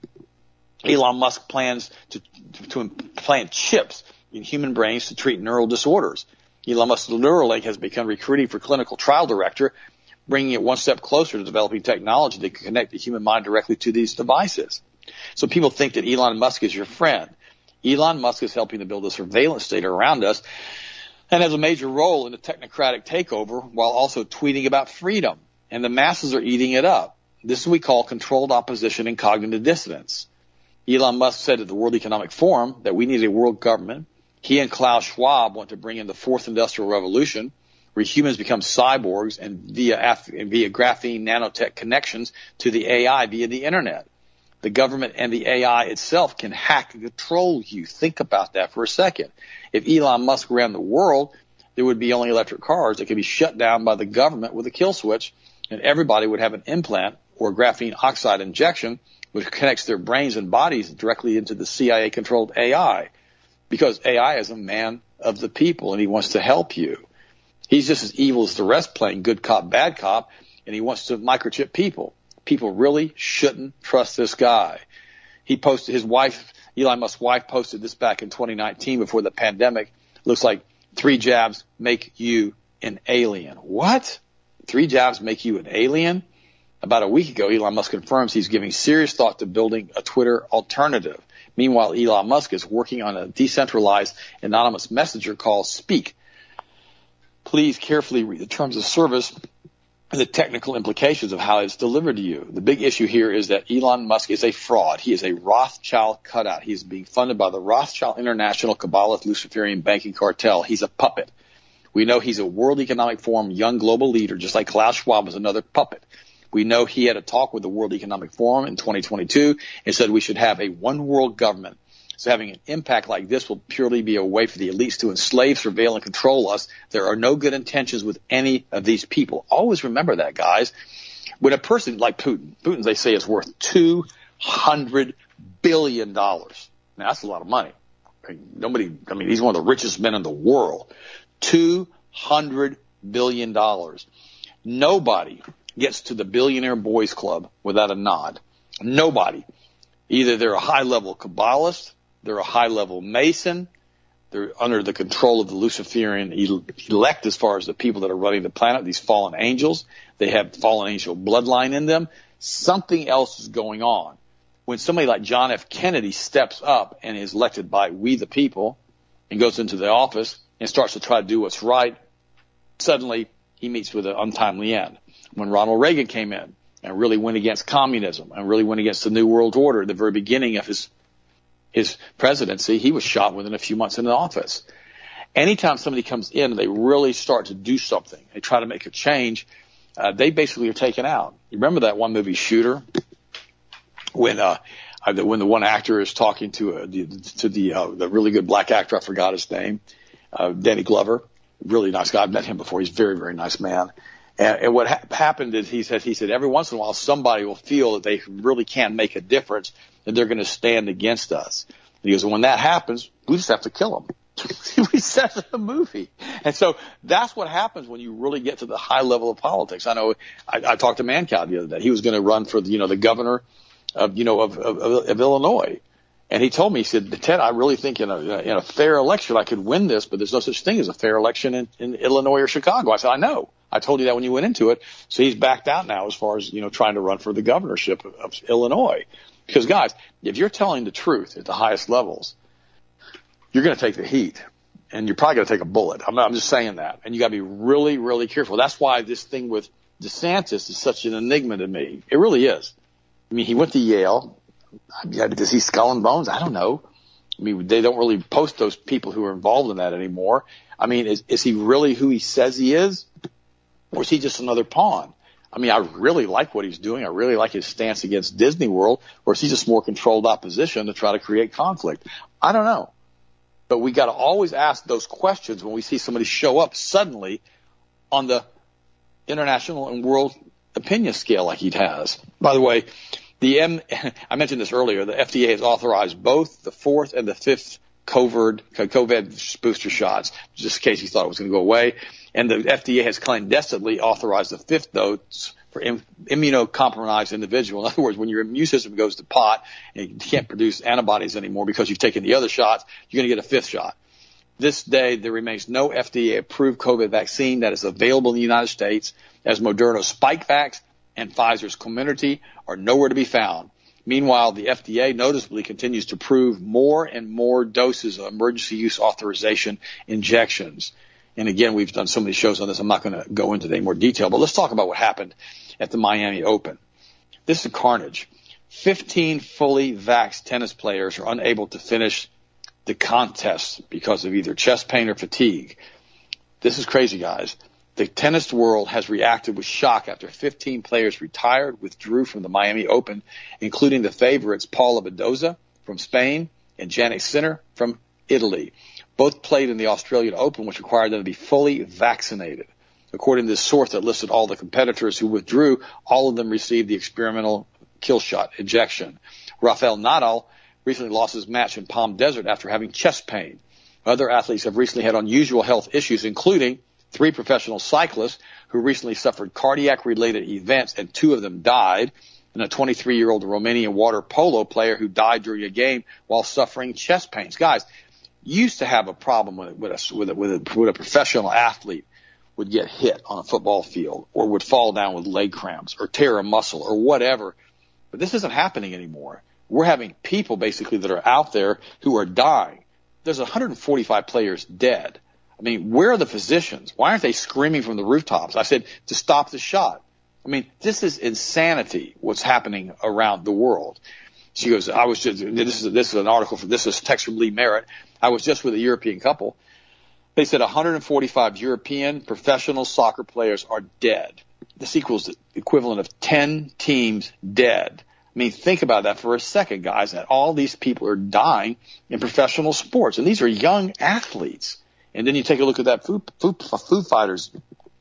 Elon Musk plans to, to, to implant chips in human brains to treat neural disorders. Elon Musk's Neuralink has become recruiting for clinical trial director, bringing it one step closer to developing technology that can connect the human mind directly to these devices. So people think that Elon Musk is your friend. Elon Musk is helping to build a surveillance state around us and has a major role in the technocratic takeover while also tweeting about freedom. And the masses are eating it up. This is what we call controlled opposition and cognitive dissonance. Elon Musk said at the World Economic Forum that we need a world government. He and Klaus Schwab want to bring in the fourth industrial revolution, where humans become cyborgs and via, via graphene nanotech connections to the A I via the internet. The government and the A I itself can hack and control you. Think about that for a second. If Elon Musk ran the world, there would be only electric cars that could be shut down by the government with a kill switch, and everybody would have an implant or graphene oxide injection, which connects their brains and bodies directly into the C I A-controlled A I. Because A I is a man of the people, and he wants to help you. He's just as evil as the rest, playing good cop, bad cop, and he wants to microchip people. People really shouldn't trust this guy. He posted, his wife, Elon Musk's wife, posted this back in twenty nineteen before the pandemic. Looks like three jabs make you an alien. What? Three jabs make you an alien? About a week ago, Elon Musk confirms he's giving serious thought to building a Twitter alternative. Meanwhile, Elon Musk is working on a decentralized anonymous messenger called Speak. Please carefully read the terms of service and the technical implications of how it's delivered to you. The big issue here is that Elon Musk is a fraud. He is a Rothschild cutout. He is being funded by the Rothschild International Kabbalist Luciferian banking cartel. He's a puppet. We know he's a World Economic Forum young global leader, just like Klaus Schwab was another puppet. We know he had a talk with the World Economic Forum in twenty twenty-two and said we should have a one world government. So having an impact like this will purely be a way for the elites to enslave, surveil, and control us. There are no good intentions with any of these people. Always remember that, guys. When a person like Putin, Putin, they say, is worth two hundred billion dollars. Now, that's a lot of money. I mean, nobody, I mean, he's one of the richest men in the world. two hundred billion dollars. Nobody gets to the Billionaire Boys Club without a nod. Nobody. Either they're a high-level Kabbalist, they're a high-level Mason, they're under the control of the Luciferian elect as far as the people that are running the planet, these fallen angels. They have fallen angel bloodline in them. Something else is going on. When somebody like John F. Kennedy steps up and is elected by we the people and goes into the office and starts to try to do what's right, suddenly he meets with an untimely end. When Ronald Reagan came in and really went against communism and really went against the New World Order at the very beginning of his his presidency, he was shot within a few months in the office. Anytime somebody comes in and they really start to do something, they try to make a change, uh, they basically are taken out. You remember that one movie, Shooter, when uh, when the one actor is talking to uh, the, to the uh, the really good black actor, I forgot his name, uh, Danny Glover, really nice guy. I've met him before. He's a very, very nice man. And, and what ha- happened is he said, he said, every once in a while somebody will feel that they really can make a difference and they're going to stand against us. And he goes, when that happens, we just have to kill them. He says in the movie. And so that's what happens when you really get to the high level of politics. I know I, I talked to Mancow the other day. He was going to run for the, you know, the governor of, you know, of, of, of Illinois. And he told me, he said, Ted, I really think in a, in a fair election I could win this, but there's no such thing as a fair election in, in Illinois or Chicago. I said, I know. I told you that when you went into it. So he's backed out now as far as, you know, trying to run for the governorship of, of Illinois. Because, guys, if you're telling the truth at the highest levels, you're going to take the heat. And you're probably going to take a bullet. I'm, not, I'm just saying that. And you got to be really, really careful. That's why this thing with DeSantis is such an enigma to me. It really is. I mean, he went to Yale. Does he skull and bones? I don't know. I mean, they don't really post those people who are involved in that anymore. I mean, is, is he really who he says he is? Or is he just another pawn? I mean, I really like what he's doing. I really like his stance against Disney World. Or is he just more controlled opposition to try to create conflict? I don't know. But we got to always ask those questions when we see somebody show up suddenly on the international and world opinion scale like he has. By the way, the M, I mentioned this earlier, the F D A has authorized both the fourth and the fifth COVID, COVID booster shots, just in case you thought it was going to go away. And the F D A has clandestinely authorized the fifth dose for im- immunocompromised individuals. In other words, when your immune system goes to pot and you can't produce antibodies anymore because you've taken the other shots, you're going to get a fifth shot. This day, there remains no F D A-approved COVID vaccine that is available in the United States, as Moderna's Spikevax and Pfizer's Comirnaty are nowhere to be found. Meanwhile, the F D A noticeably continues to approve more and more doses of emergency use authorization injections. And again, we've done so many shows on this, I'm not going to go into any more detail, but let's talk about what happened at the Miami Open. This is carnage. fifteen fully vaxxed tennis players are unable to finish the contest because of either chest pain or fatigue. This is crazy, guys. The tennis world has reacted with shock after fifteen players retired, withdrew from the Miami Open, including the favorites Paula Badoza from Spain and Jannik Sinner from Italy. Both played in the Australian Open, which required them to be fully vaccinated. According to this source that listed all the competitors who withdrew, all of them received the experimental kill shot injection. Rafael Nadal recently lost his match in Palm Desert after having chest pain. Other athletes have recently had unusual health issues, including three professional cyclists who recently suffered cardiac-related events, and two of them died, and a twenty-three-year-old Romanian water polo player who died during a game while suffering chest pains. Guys, you used to have a problem with, with, a, with, a, with, a, with a professional athlete would get hit on a football field or would fall down with leg cramps or tear a muscle or whatever. But this isn't happening anymore. We're having people basically that are out there who are dying. There's one hundred forty-five players dead. I mean, where are the physicians? Why aren't they screaming from the rooftops? I said, to stop the shot. I mean, this is insanity, what's happening around the world. She goes, I was just, this is, this is an article from, this is text from Lee Merritt. I was just with a European couple. They said one hundred forty-five European professional soccer players are dead. This equals the equivalent of ten teams dead. I mean, think about that for a second, guys, that all these people are dying in professional sports. And these are young athletes. And then you take a look at that Foo, Foo, Foo Fighters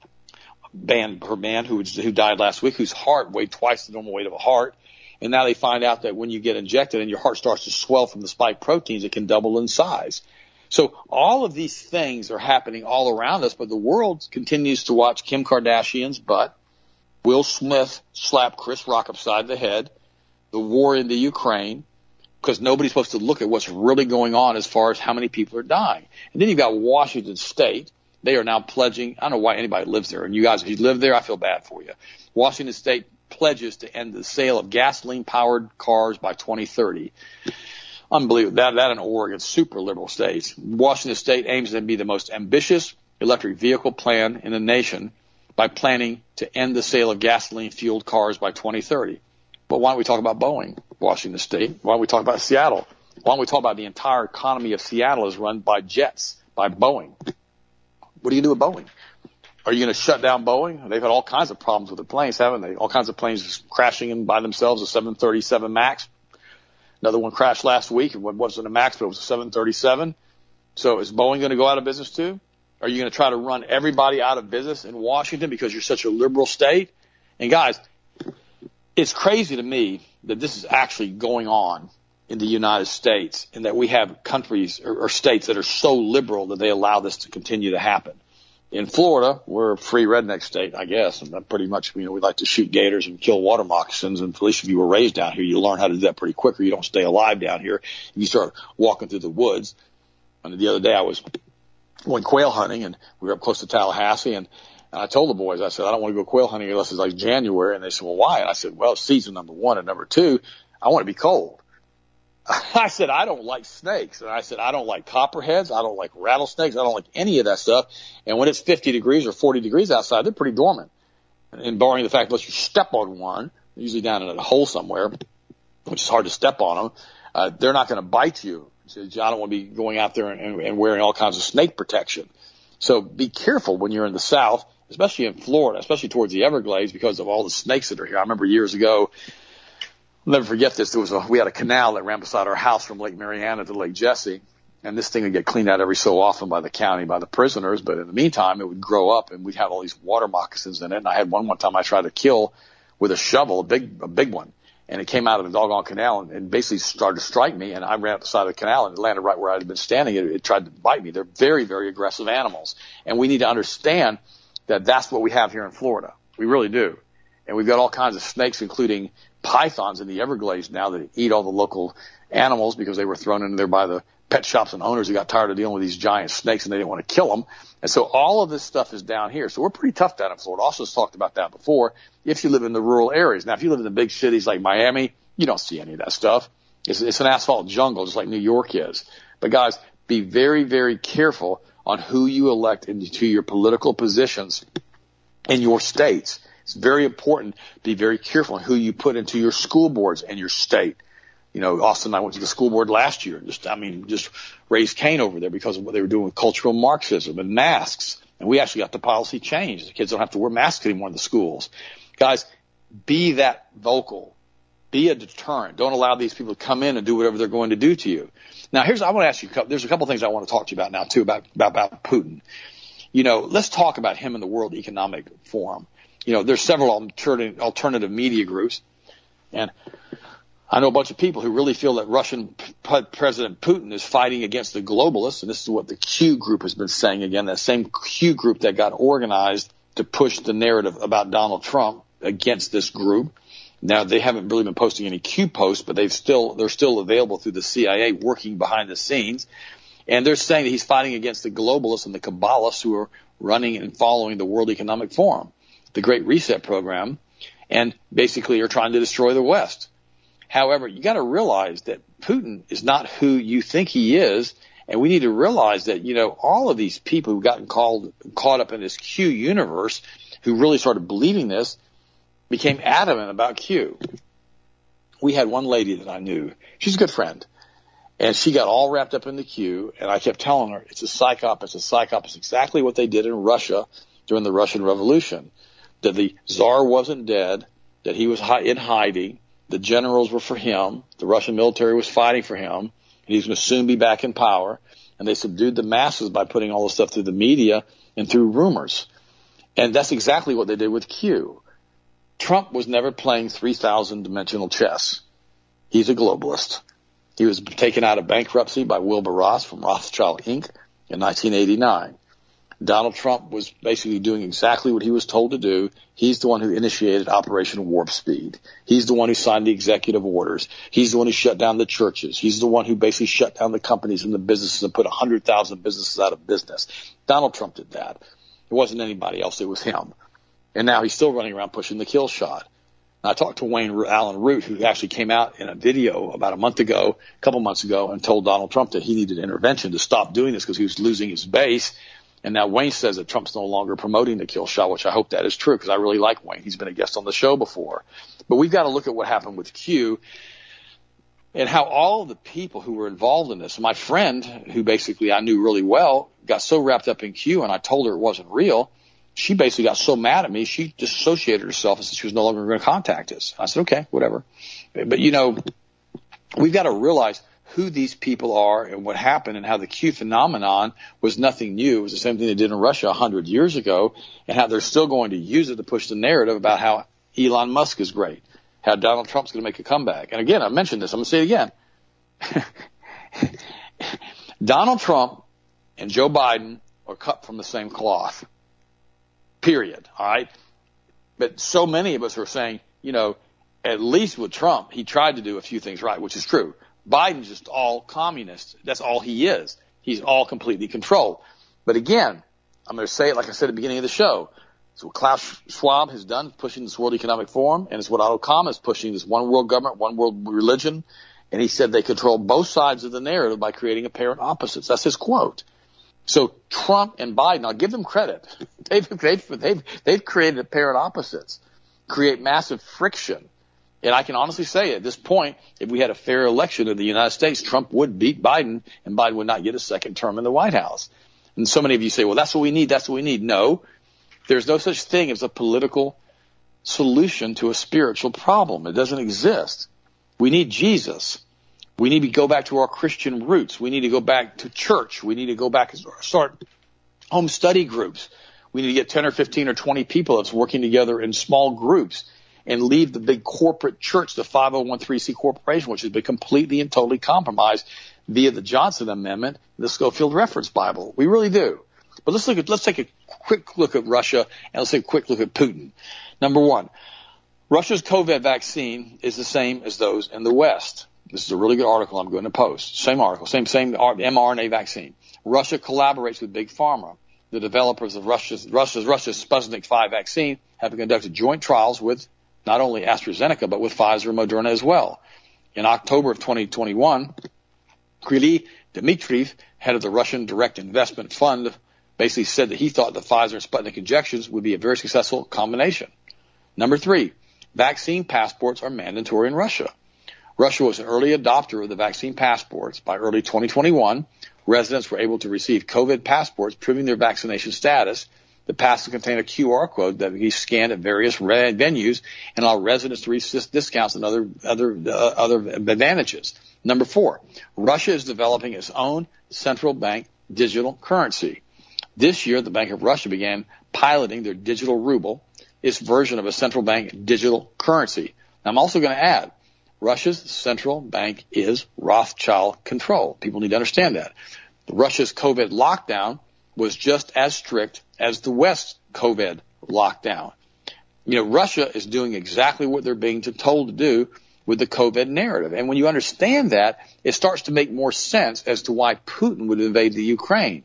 band, her band who, who died last week, whose heart weighed twice the normal weight of a heart. And now they find out that when you get injected and your heart starts to swell from the spike proteins, it can double in size. So all of these things are happening all around us, but the world continues to watch Kim Kardashian's butt, Will Smith slap Chris Rock upside the head, the war in the Ukraine, because nobody's supposed to look at what's really going on as far as how many people are dying. And then you've got Washington State. They are now pledging. I don't know why anybody lives there. And you guys, if you live there, I feel bad for you. Washington State pledges to end the sale of gasoline-powered cars by twenty thirty. Unbelievable. That, that in Oregon, super liberal states. Washington State aims to be the most ambitious electric vehicle plan in the nation by planning to end the sale of gasoline-fueled cars by twenty thirty. But why don't we talk about Boeing, Washington State? Why don't we talk about Seattle? Why don't we talk about the entire economy of Seattle is run by jets, by Boeing? What do you do with Boeing? Are you going to shut down Boeing? They've had all kinds of problems with the planes, haven't they? All kinds of planes crashing in by themselves, a seven thirty-seven MAX. Another one crashed last week. It wasn't a MAX, but it was a seven thirty-seven. So is Boeing going to go out of business too? Are you going to try to run everybody out of business in Washington because you're such a liberal state? And guys, it's crazy to me that this is actually going on in the United States and that we have countries or, or states that are so liberal that they allow this to continue to happen. In Florida, we're a free redneck state, I guess, and that pretty much, you know, we like to shoot gators and kill water moccasins, and at least if you were raised down here, you learn how to do that pretty quick, or you don't stay alive down here. If you start walking through the woods. And the other day I was going quail hunting, and we were up close to Tallahassee, and And I told the boys, I said, I don't want to go quail hunting unless it's like January. And they said, well, why? And I said, well, season number one. And number two, I want to be cold. I said, I don't like snakes. And I said, I don't like copperheads. I don't like rattlesnakes. I don't like any of that stuff. And when it's fifty degrees or forty degrees outside, they're pretty dormant. And barring the fact that you step on one, usually down in a hole somewhere, which is hard to step on them, uh, they're not going to bite you. I said, I don't want to be going out there and, and wearing all kinds of snake protection. So be careful when you're in the South, especially in Florida, especially towards the Everglades, because of all the snakes that are here. I remember years ago, I'll never forget this. There was a, we had a canal that ran beside our house from Lake Mariana to Lake Jessie, and this thing would get cleaned out every so often by the county, by the prisoners. But in the meantime, it would grow up, and we'd have all these water moccasins in it. And I had one one time I tried to kill with a shovel, a big, a big one. And it came out of the doggone canal and, and basically started to strike me. And I ran up the side of the canal and it landed right where I had been standing. It, it tried to bite me. They're very, very aggressive animals. And we need to understand that that's what we have here in Florida. We really do. And we've got all kinds of snakes, including pythons in the Everglades now that eat all the local animals because they were thrown in there by the pet shops and owners who got tired of dealing with these giant snakes and they didn't want to kill them. And so all of this stuff is down here. So we're pretty tough down in Florida. Also talked about that before. If you live in the rural areas. Now, if you live in the big cities like Miami, you don't see any of that stuff. It's, it's an asphalt jungle, just like New York is. But guys, be very, very careful on who you elect into your political positions in your states. It's very important to be very careful on who you put into your school boards in your state. You know, Austin and I went to the school board last year. Just, I mean, just raised Cain over there because of what they were doing with cultural Marxism and masks. And we actually got the policy changed. The kids don't have to wear masks anymore in the schools. Guys, be that vocal. Be a deterrent. Don't allow these people to come in and do whatever they're going to do to you. Now, here's, I want to ask you, there's a couple of things I want to talk to you about now, too, about, about, about Putin. You know, let's talk about him in the World Economic Forum. You know, there's several alternative, alternative media groups. And I know a bunch of people who really feel that Russian p- President Putin is fighting against the globalists, and this is what the Q group has been saying again, that same Q group that got organized to push the narrative about Donald Trump against this group. Now, they haven't really been posting any Q posts, but they've still, they're still available through the C I A working behind the scenes. And they're saying that he's fighting against the globalists and the Kabbalists who are running and following the World Economic Forum, the Great Reset program, and basically are trying to destroy the West. However, you got to realize that Putin is not who you think he is, and we need to realize that, you know, all of these people who've gotten called, caught up in this Q universe, who really started believing this, became adamant about Q. We had one lady that I knew. She's a good friend, and she got all wrapped up in the Q, and I kept telling her, it's a psyop, it's a psyop. It's exactly what they did in Russia during the Russian Revolution, that the Tsar wasn't dead, that he was in hiding. The generals were for him. The Russian military was fighting for him. And he was going to soon be back in power. And they subdued the masses by putting all this stuff through the media and through rumors. And that's exactly what they did with Q. Trump was never playing three thousand dimensional chess. He's a globalist. He was taken out of bankruptcy by Wilbur Ross from Rothschild Incorporated in nineteen eighty-nine. Donald Trump was basically doing exactly what he was told to do. He's the one who initiated Operation Warp Speed. He's the one who signed the executive orders. He's the one who shut down the churches. He's the one who basically shut down the companies and the businesses and put one hundred thousand businesses out of business. Donald Trump did that. It wasn't anybody else. It was him. And now he's still running around pushing the kill shot. Now, I talked to Wayne Allen Root, who actually came out in a video about a month ago, a couple months ago, and told Donald Trump that he needed intervention to stop doing this because he was losing his base. And now Wayne says that Trump's no longer promoting the kill shot, which I hope that is true because I really like Wayne. He's been a guest on the show before. But we've got to look at what happened with Q and how all of the people who were involved in this, my friend, who basically I knew really well, got so wrapped up in Q, and I told her it wasn't real. She basically got so mad at me, she disassociated herself and said she was no longer going to contact us. I said, okay, whatever. But, you know, we've got to realize who these people are and what happened and how the Q phenomenon was nothing new. It was the same thing they did in Russia one hundred years ago, and how they're still going to use it to push the narrative about how Elon Musk is great, how Donald Trump's going to make a comeback. And again, I mentioned this. I'm going to say it again. Donald Trump and Joe Biden are cut from the same cloth. Period. All right. But so many of us are saying, you know, at least with Trump, he tried to do a few things right, which is true. Biden's just all communist. That's all he is. He's all completely controlled. But again, I'm going to say it like I said at the beginning of the show. It's what Klaus Schwab has done, pushing this World Economic Forum, and it's what Otto Kahn is pushing, this one world government, one world religion. And he said they control both sides of the narrative by creating apparent opposites. That's his quote. So Trump and Biden, I'll give them credit. They've, they've, they've, they've created apparent opposites, create massive friction. And I can honestly say at this point, if we had a fair election in the United States, Trump would beat Biden and Biden would not get a second term in the White House. And so many of you say, well, that's what we need. That's what we need. No, there's no such thing as a political solution to a spiritual problem. It doesn't exist. We need Jesus. We need to go back to our Christian roots. We need to go back to church. We need to go back and start home study groups. We need to get ten or fifteen or twenty people that's working together in small groups and leave the big corporate church, the five oh one c corporation, which has been completely and totally compromised via the Johnson Amendment, the Schofield Reference Bible. We really do. But let's look at, let's take a quick look at Russia and let's take a quick look at Putin. Number one, Russia's COVID vaccine is the same as those in the West. This is a really good article I'm going to post. Same article, same, same mRNA vaccine. Russia collaborates with Big Pharma. The developers of Russia's, Russia's, Russia's Sputnik five vaccine have conducted joint trials with not only AstraZeneca, but with Pfizer and Moderna as well. In October of twenty twenty-one, Grigori Dmitriev, head of the Russian Direct Investment Fund, basically said that he thought the Pfizer and Sputnik injections would be a very successful combination. Number three, vaccine passports are mandatory in Russia. Russia was an early adopter of the vaccine passports. By early twenty twenty-one, residents were able to receive COVID passports proving their vaccination status. The pass will contain a Q R code that can be scanned at various venues and allow residents to receive discounts and other other uh, other advantages. Number four, Russia is developing its own central bank digital currency. This year, the Bank of Russia began piloting their digital ruble, its version of a central bank digital currency. Now, I'm also going to add, Russia's central bank is Rothschild controlled. People need to understand that. Russia's COVID lockdown was just as strict as the West's COVID lockdown. You know, Russia is doing exactly what they're being told to do with the COVID narrative. And when you understand that, it starts to make more sense as to why Putin would invade the Ukraine.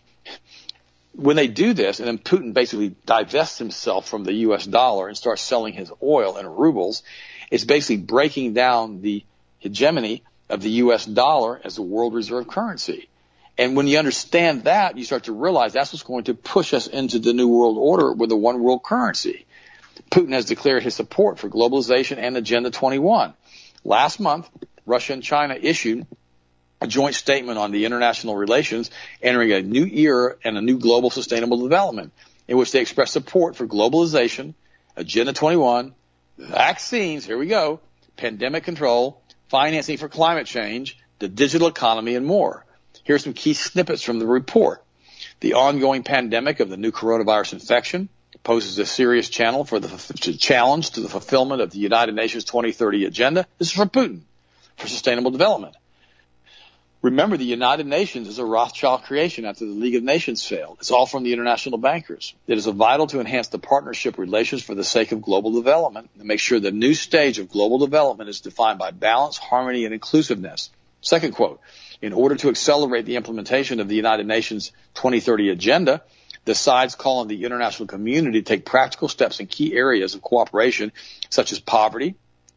When they do this, and then Putin basically divests himself from the U S dollar and starts selling his oil in rubles, it's basically breaking down the hegemony of the U S dollar as the world reserve currency. And when you understand that, you start to realize that's what's going to push us into the new world order with the one world currency. Putin has declared his support for globalization and Agenda twenty-one. Last month, Russia and China issued a joint statement on the international relations, entering a new era and a new global sustainable development, in which they expressed support for globalization, Agenda twenty-one, vaccines, here we go, pandemic control, financing for climate change, the digital economy, and more. Here are some key snippets from the report. The ongoing pandemic of the new coronavirus infection poses a serious channel for the challenge to the fulfillment of the United Nations twenty thirty agenda. This is from Putin for sustainable development. Remember, the United Nations is a Rothschild creation after the League of Nations failed. It's all from the international bankers. It is vital to enhance the partnership relations for the sake of global development and make sure the new stage of global development is defined by balance, harmony, and inclusiveness. Second quote, in order to accelerate the implementation of the United Nations twenty thirty agenda, the sides call on the international community to take practical steps in key areas of cooperation such as poverty,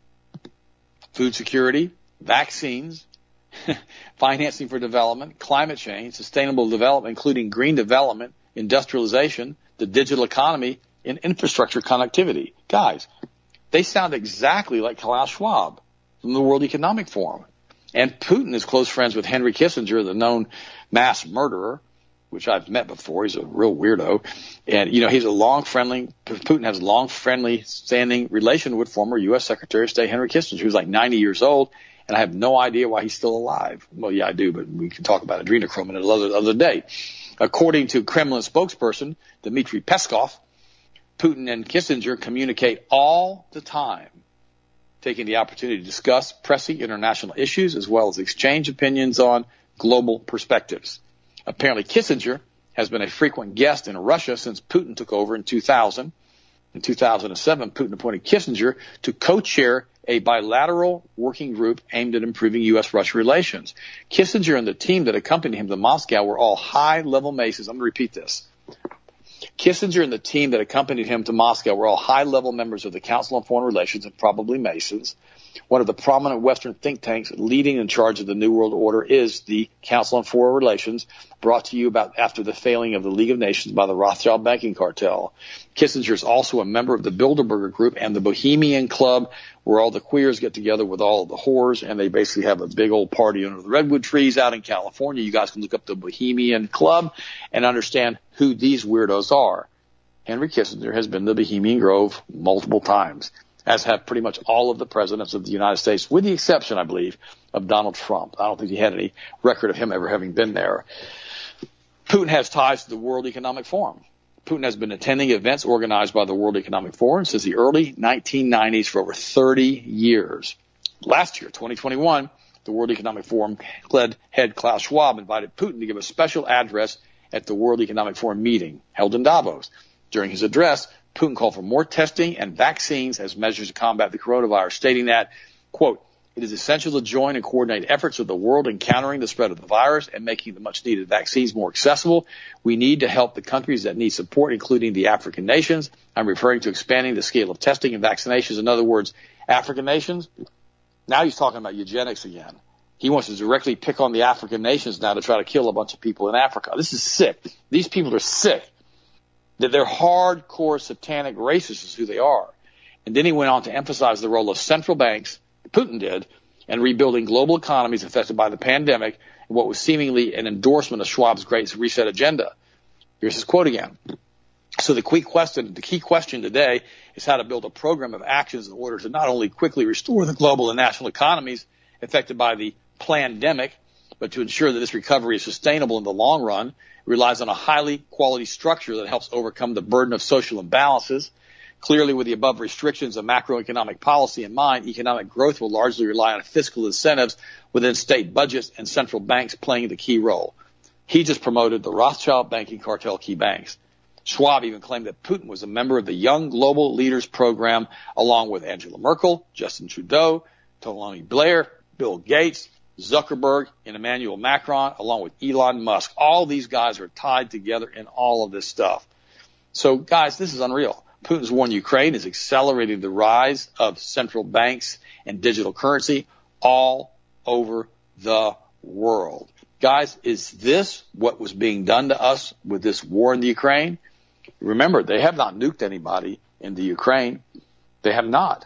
food security, vaccines, financing for development, climate change, sustainable development, including green development, industrialization, the digital economy, and infrastructure connectivity. Guys, they sound exactly like Klaus Schwab from the World Economic Forum. And Putin is close friends with Henry Kissinger, the known mass murderer, which I've met before. He's a real weirdo. And, you know, he's a long friendly, Putin has a long friendly standing relation with former U S Secretary of State Henry Kissinger, who's like ninety years old. And I have no idea why he's still alive. Well, yeah, I do, but we can talk about adrenochrome another other day. According to Kremlin spokesperson Dmitry Peskov, Putin and Kissinger communicate all the time, taking the opportunity to discuss pressing international issues as well as exchange opinions on global perspectives. Apparently, Kissinger has been a frequent guest in Russia since Putin took over in two thousand. In two thousand seven, Putin appointed Kissinger to co-chair a bilateral working group aimed at improving U S Russia relations. Kissinger and the team that accompanied him to Moscow were all high-level Masons. I'm going to repeat this. Kissinger and the team that accompanied him to Moscow were all high-level members of the Council on Foreign Relations and probably Masons. One of the prominent Western think tanks leading in charge of the New World Order is the Council on Foreign Relations, brought to you about after the failing of the League of Nations by the Rothschild banking cartel. Kissinger is also a member of the Bilderberger Group and the Bohemian Club, where all the queers get together with all of the whores, and they basically have a big old party under the redwood trees out in California. You guys can look up the Bohemian Club and understand who these weirdos are. Henry Kissinger has been to Bohemian Grove multiple times, as have pretty much all of the presidents of the United States, with the exception, I believe, of Donald Trump. I don't think he had any record of him ever having been there. Putin has ties to the World Economic Forum. Putin has been attending events organized by the World Economic Forum since the early nineteen nineties for over thirty years. Last year, twenty twenty-one, the World Economic Forum head Klaus Schwab invited Putin to give a special address at the World Economic Forum meeting held in Davos. During his address, Putin called for more testing and vaccines as measures to combat the coronavirus, stating that, quote, "It is essential to join and coordinate efforts of the world in countering the spread of the virus and making the much-needed vaccines more accessible. We need to help the countries that need support, including the African nations." I'm referring to expanding the scale of testing and vaccinations. In other words, African nations. Now he's talking about eugenics again. He wants to directly pick on the African nations now to try to kill a bunch of people in Africa. This is sick. These people are sick. That they're hardcore satanic racists is who they are. And then he went on to emphasize the role of central banks, Putin did, and rebuilding global economies affected by the pandemic, and what was seemingly an endorsement of Schwab's Great Reset agenda. Here's his quote again. So the key question, the key question today is how to build a program of actions in order to not only quickly restore the global and national economies affected by the pandemic, but to ensure that this recovery is sustainable in the long run. It relies on a highly quality structure that helps overcome the burden of social imbalances. Clearly, with the above restrictions of macroeconomic policy in mind, economic growth will largely rely on fiscal incentives within state budgets and central banks playing the key role. He just promoted the Rothschild banking cartel key banks. Schwab even claimed that Putin was a member of the Young Global Leaders Program, along with Angela Merkel, Justin Trudeau, Tony Blair, Bill Gates, Zuckerberg, and Emmanuel Macron, along with Elon Musk. All these guys are tied together in all of this stuff. So, guys, this is unreal. Putin's war in Ukraine is accelerating the rise of central banks and digital currency all over the world. Guys, is this what was being done to us with this war in the Ukraine? Remember, they have not nuked anybody in the Ukraine. They have not.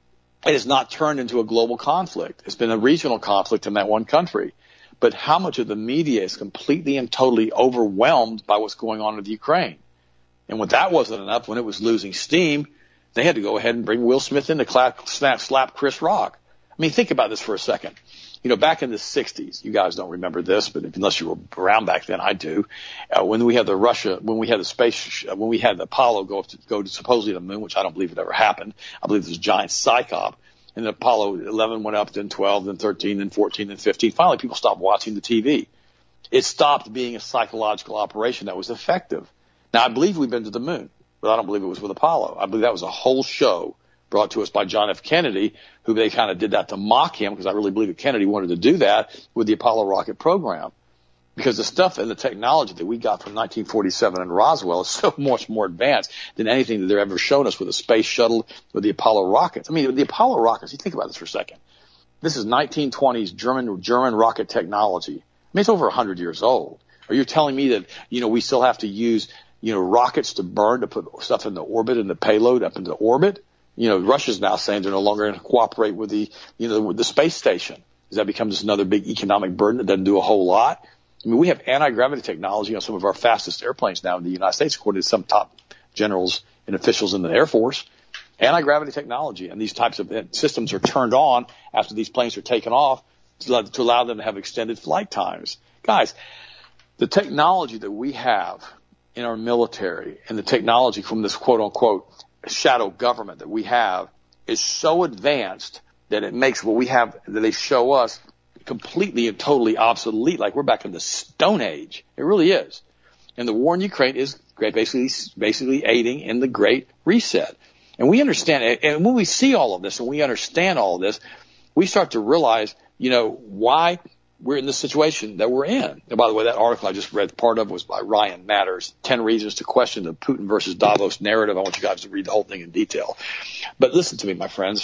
It has not turned into a global conflict. It's been a regional conflict in that one country. But how much of the media is completely and totally overwhelmed by what's going on in the Ukraine? And when that wasn't enough, when it was losing steam, they had to go ahead and bring Will Smith in to clap, snap, slap Chris Rock. I mean, think about this for a second. You know, back in the sixties, you guys don't remember this, but unless you were around back then, I do. Uh, when we had the Russia, when we had the space, when we had the Apollo go up to go to supposedly the moon, which I don't believe it ever happened. I believe this was a giant psyop. And then Apollo eleven went up, then twelve, then thirteen, then fourteen, then fifteen. Finally, people stopped watching the T V. It stopped being a psychological operation that was effective. Now, I believe we've been to the moon, but I don't believe it was with Apollo. I believe that was a whole show brought to us by John F. Kennedy, who they kind of did that to mock him, because I really believe that Kennedy wanted to do that with the Apollo rocket program. Because the stuff and the technology that we got from nineteen forty-seven in Roswell is so much more advanced than anything that they've ever shown us with a space shuttle, with the Apollo rockets. I mean, the Apollo rockets, you think about this for a second. This is nineteen twenties German German rocket technology. I mean, it's over one hundred years old. Are you telling me that, you know, we still have to use, you know, rockets to burn to put stuff in the orbit and the payload up into orbit? You know, Russia's now saying they're no longer going to cooperate with the, you know, with the space station. Does that become just another big economic burden that doesn't do a whole lot? I mean, we have anti-gravity technology on some of our fastest airplanes now in the United States, according to some top generals and officials in the Air Force. Anti-gravity technology, and these types of systems are turned on after these planes are taken off to, to allow them to have extended flight times. Guys, the technology that we have in our military and the technology from this quote-unquote shadow government that we have is so advanced that it makes what we have, that they show us, completely and totally obsolete, like we're back in the Stone Age. It really is. And the war in Ukraine is basically basically aiding in the Great Reset. And we understand it. And when we see all of this and we understand all of this, we start to realize, you know, why we're in the situation that we're in. And by the way, that article I just read, part of was by Ryan Matters, ten Reasons to Question the Putin versus Davos Narrative. I want you guys to read the whole thing in detail. But listen to me, my friends.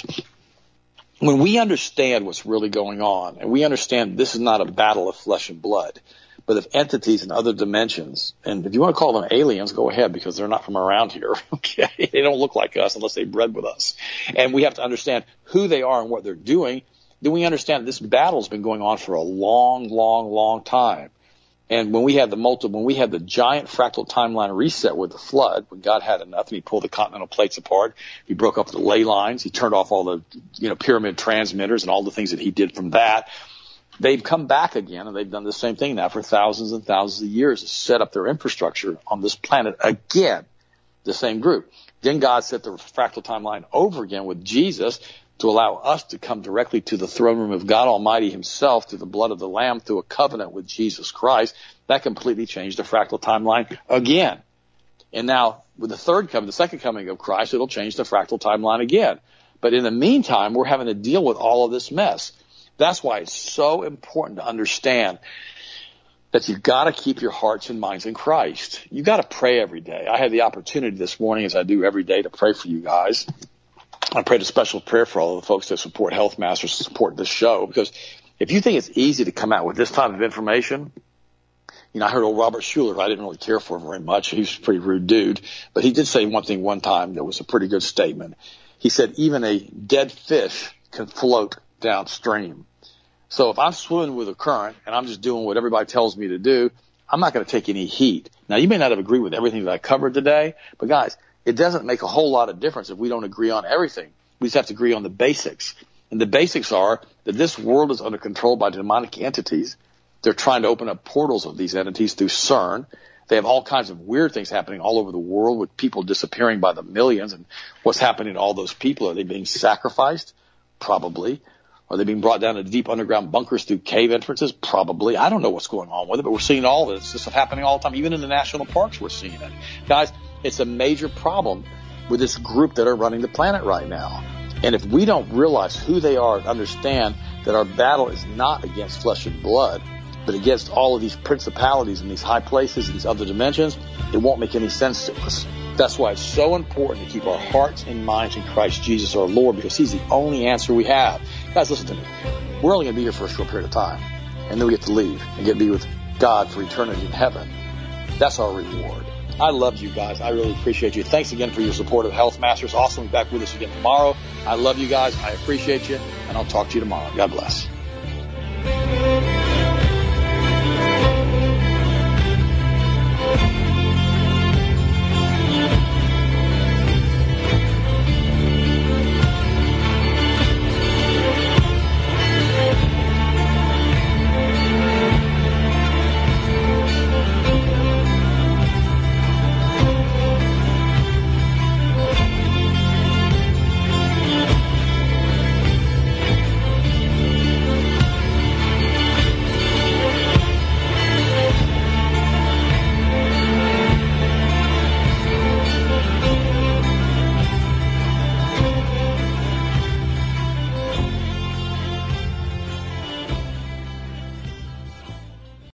When we understand what's really going on, and we understand this is not a battle of flesh and blood, But if entities in other dimensions, and if you want to call them aliens, go ahead, because they're not from around here, okay? They don't look like us unless they bred with us. And we have to understand who they are and what they're doing. Then we understand this battle's been going on for a long, long, long time. And when we had the multi, when we had the giant fractal timeline reset with the flood, when God had enough and he pulled the continental plates apart, he broke up the ley lines, he turned off all the, you know, pyramid transmitters and all the things that he did from that. They've come back again, and they've done the same thing now for thousands and thousands of years to set up their infrastructure on this planet again, the same group. Then God set the fractal timeline over again with Jesus to allow us to come directly to the throne room of God Almighty himself through the blood of the Lamb, through a covenant with Jesus Christ. That completely changed the fractal timeline again. And now with the third coming, the second coming of Christ, it'll change the fractal timeline again. But in the meantime, we're having to deal with all of this mess. That's why it's so important to understand that you've got to keep your hearts and minds in Christ. You've got to pray every day. I had the opportunity this morning, as I do every day, to pray for you guys. I prayed a special prayer for all of the folks that support Health Masters, support this show, because if you think it's easy to come out with this type of information, you know, I heard old Robert Schuller, I didn't really care for very much. He was a pretty rude dude, but he did say one thing one time that was a pretty good statement. He said, even a dead fish can float downstream. So if I'm swimming with a current and I'm just doing what everybody tells me to do, I'm not going to take any heat. Now, you may not have agreed with everything that I covered today, but guys, it doesn't make a whole lot of difference if we don't agree on everything. We just have to agree on the basics. And the basics are that this world is under control by demonic entities. They're trying to open up portals of these entities through CERN. They have all kinds of weird things happening all over the world with people disappearing by the millions. And what's happening to all those people? Are they being sacrificed? Probably. Are they being brought down to deep underground bunkers through cave entrances? Probably. I don't know what's going on with it, but we're seeing all this. This is happening all the time. Even in the national parks, we're seeing it. Guys, it's a major problem with this group that are running the planet right now. And if we don't realize who they are and understand that our battle is not against flesh and blood, but against all of these principalities in these high places, these other dimensions, it won't make any sense to us. That's why it's so important to keep our hearts and minds in Christ Jesus our Lord, because he's the only answer we have. Guys, listen to me. We're only going to be here for a short period of time, and then we get to leave and get to be with God for eternity in heaven. That's our reward. I love you guys. I really appreciate you. Thanks again for your support of Health Masters. Awesome. Be back with us again tomorrow. I love you guys. I appreciate you, and I'll talk to you tomorrow. God bless.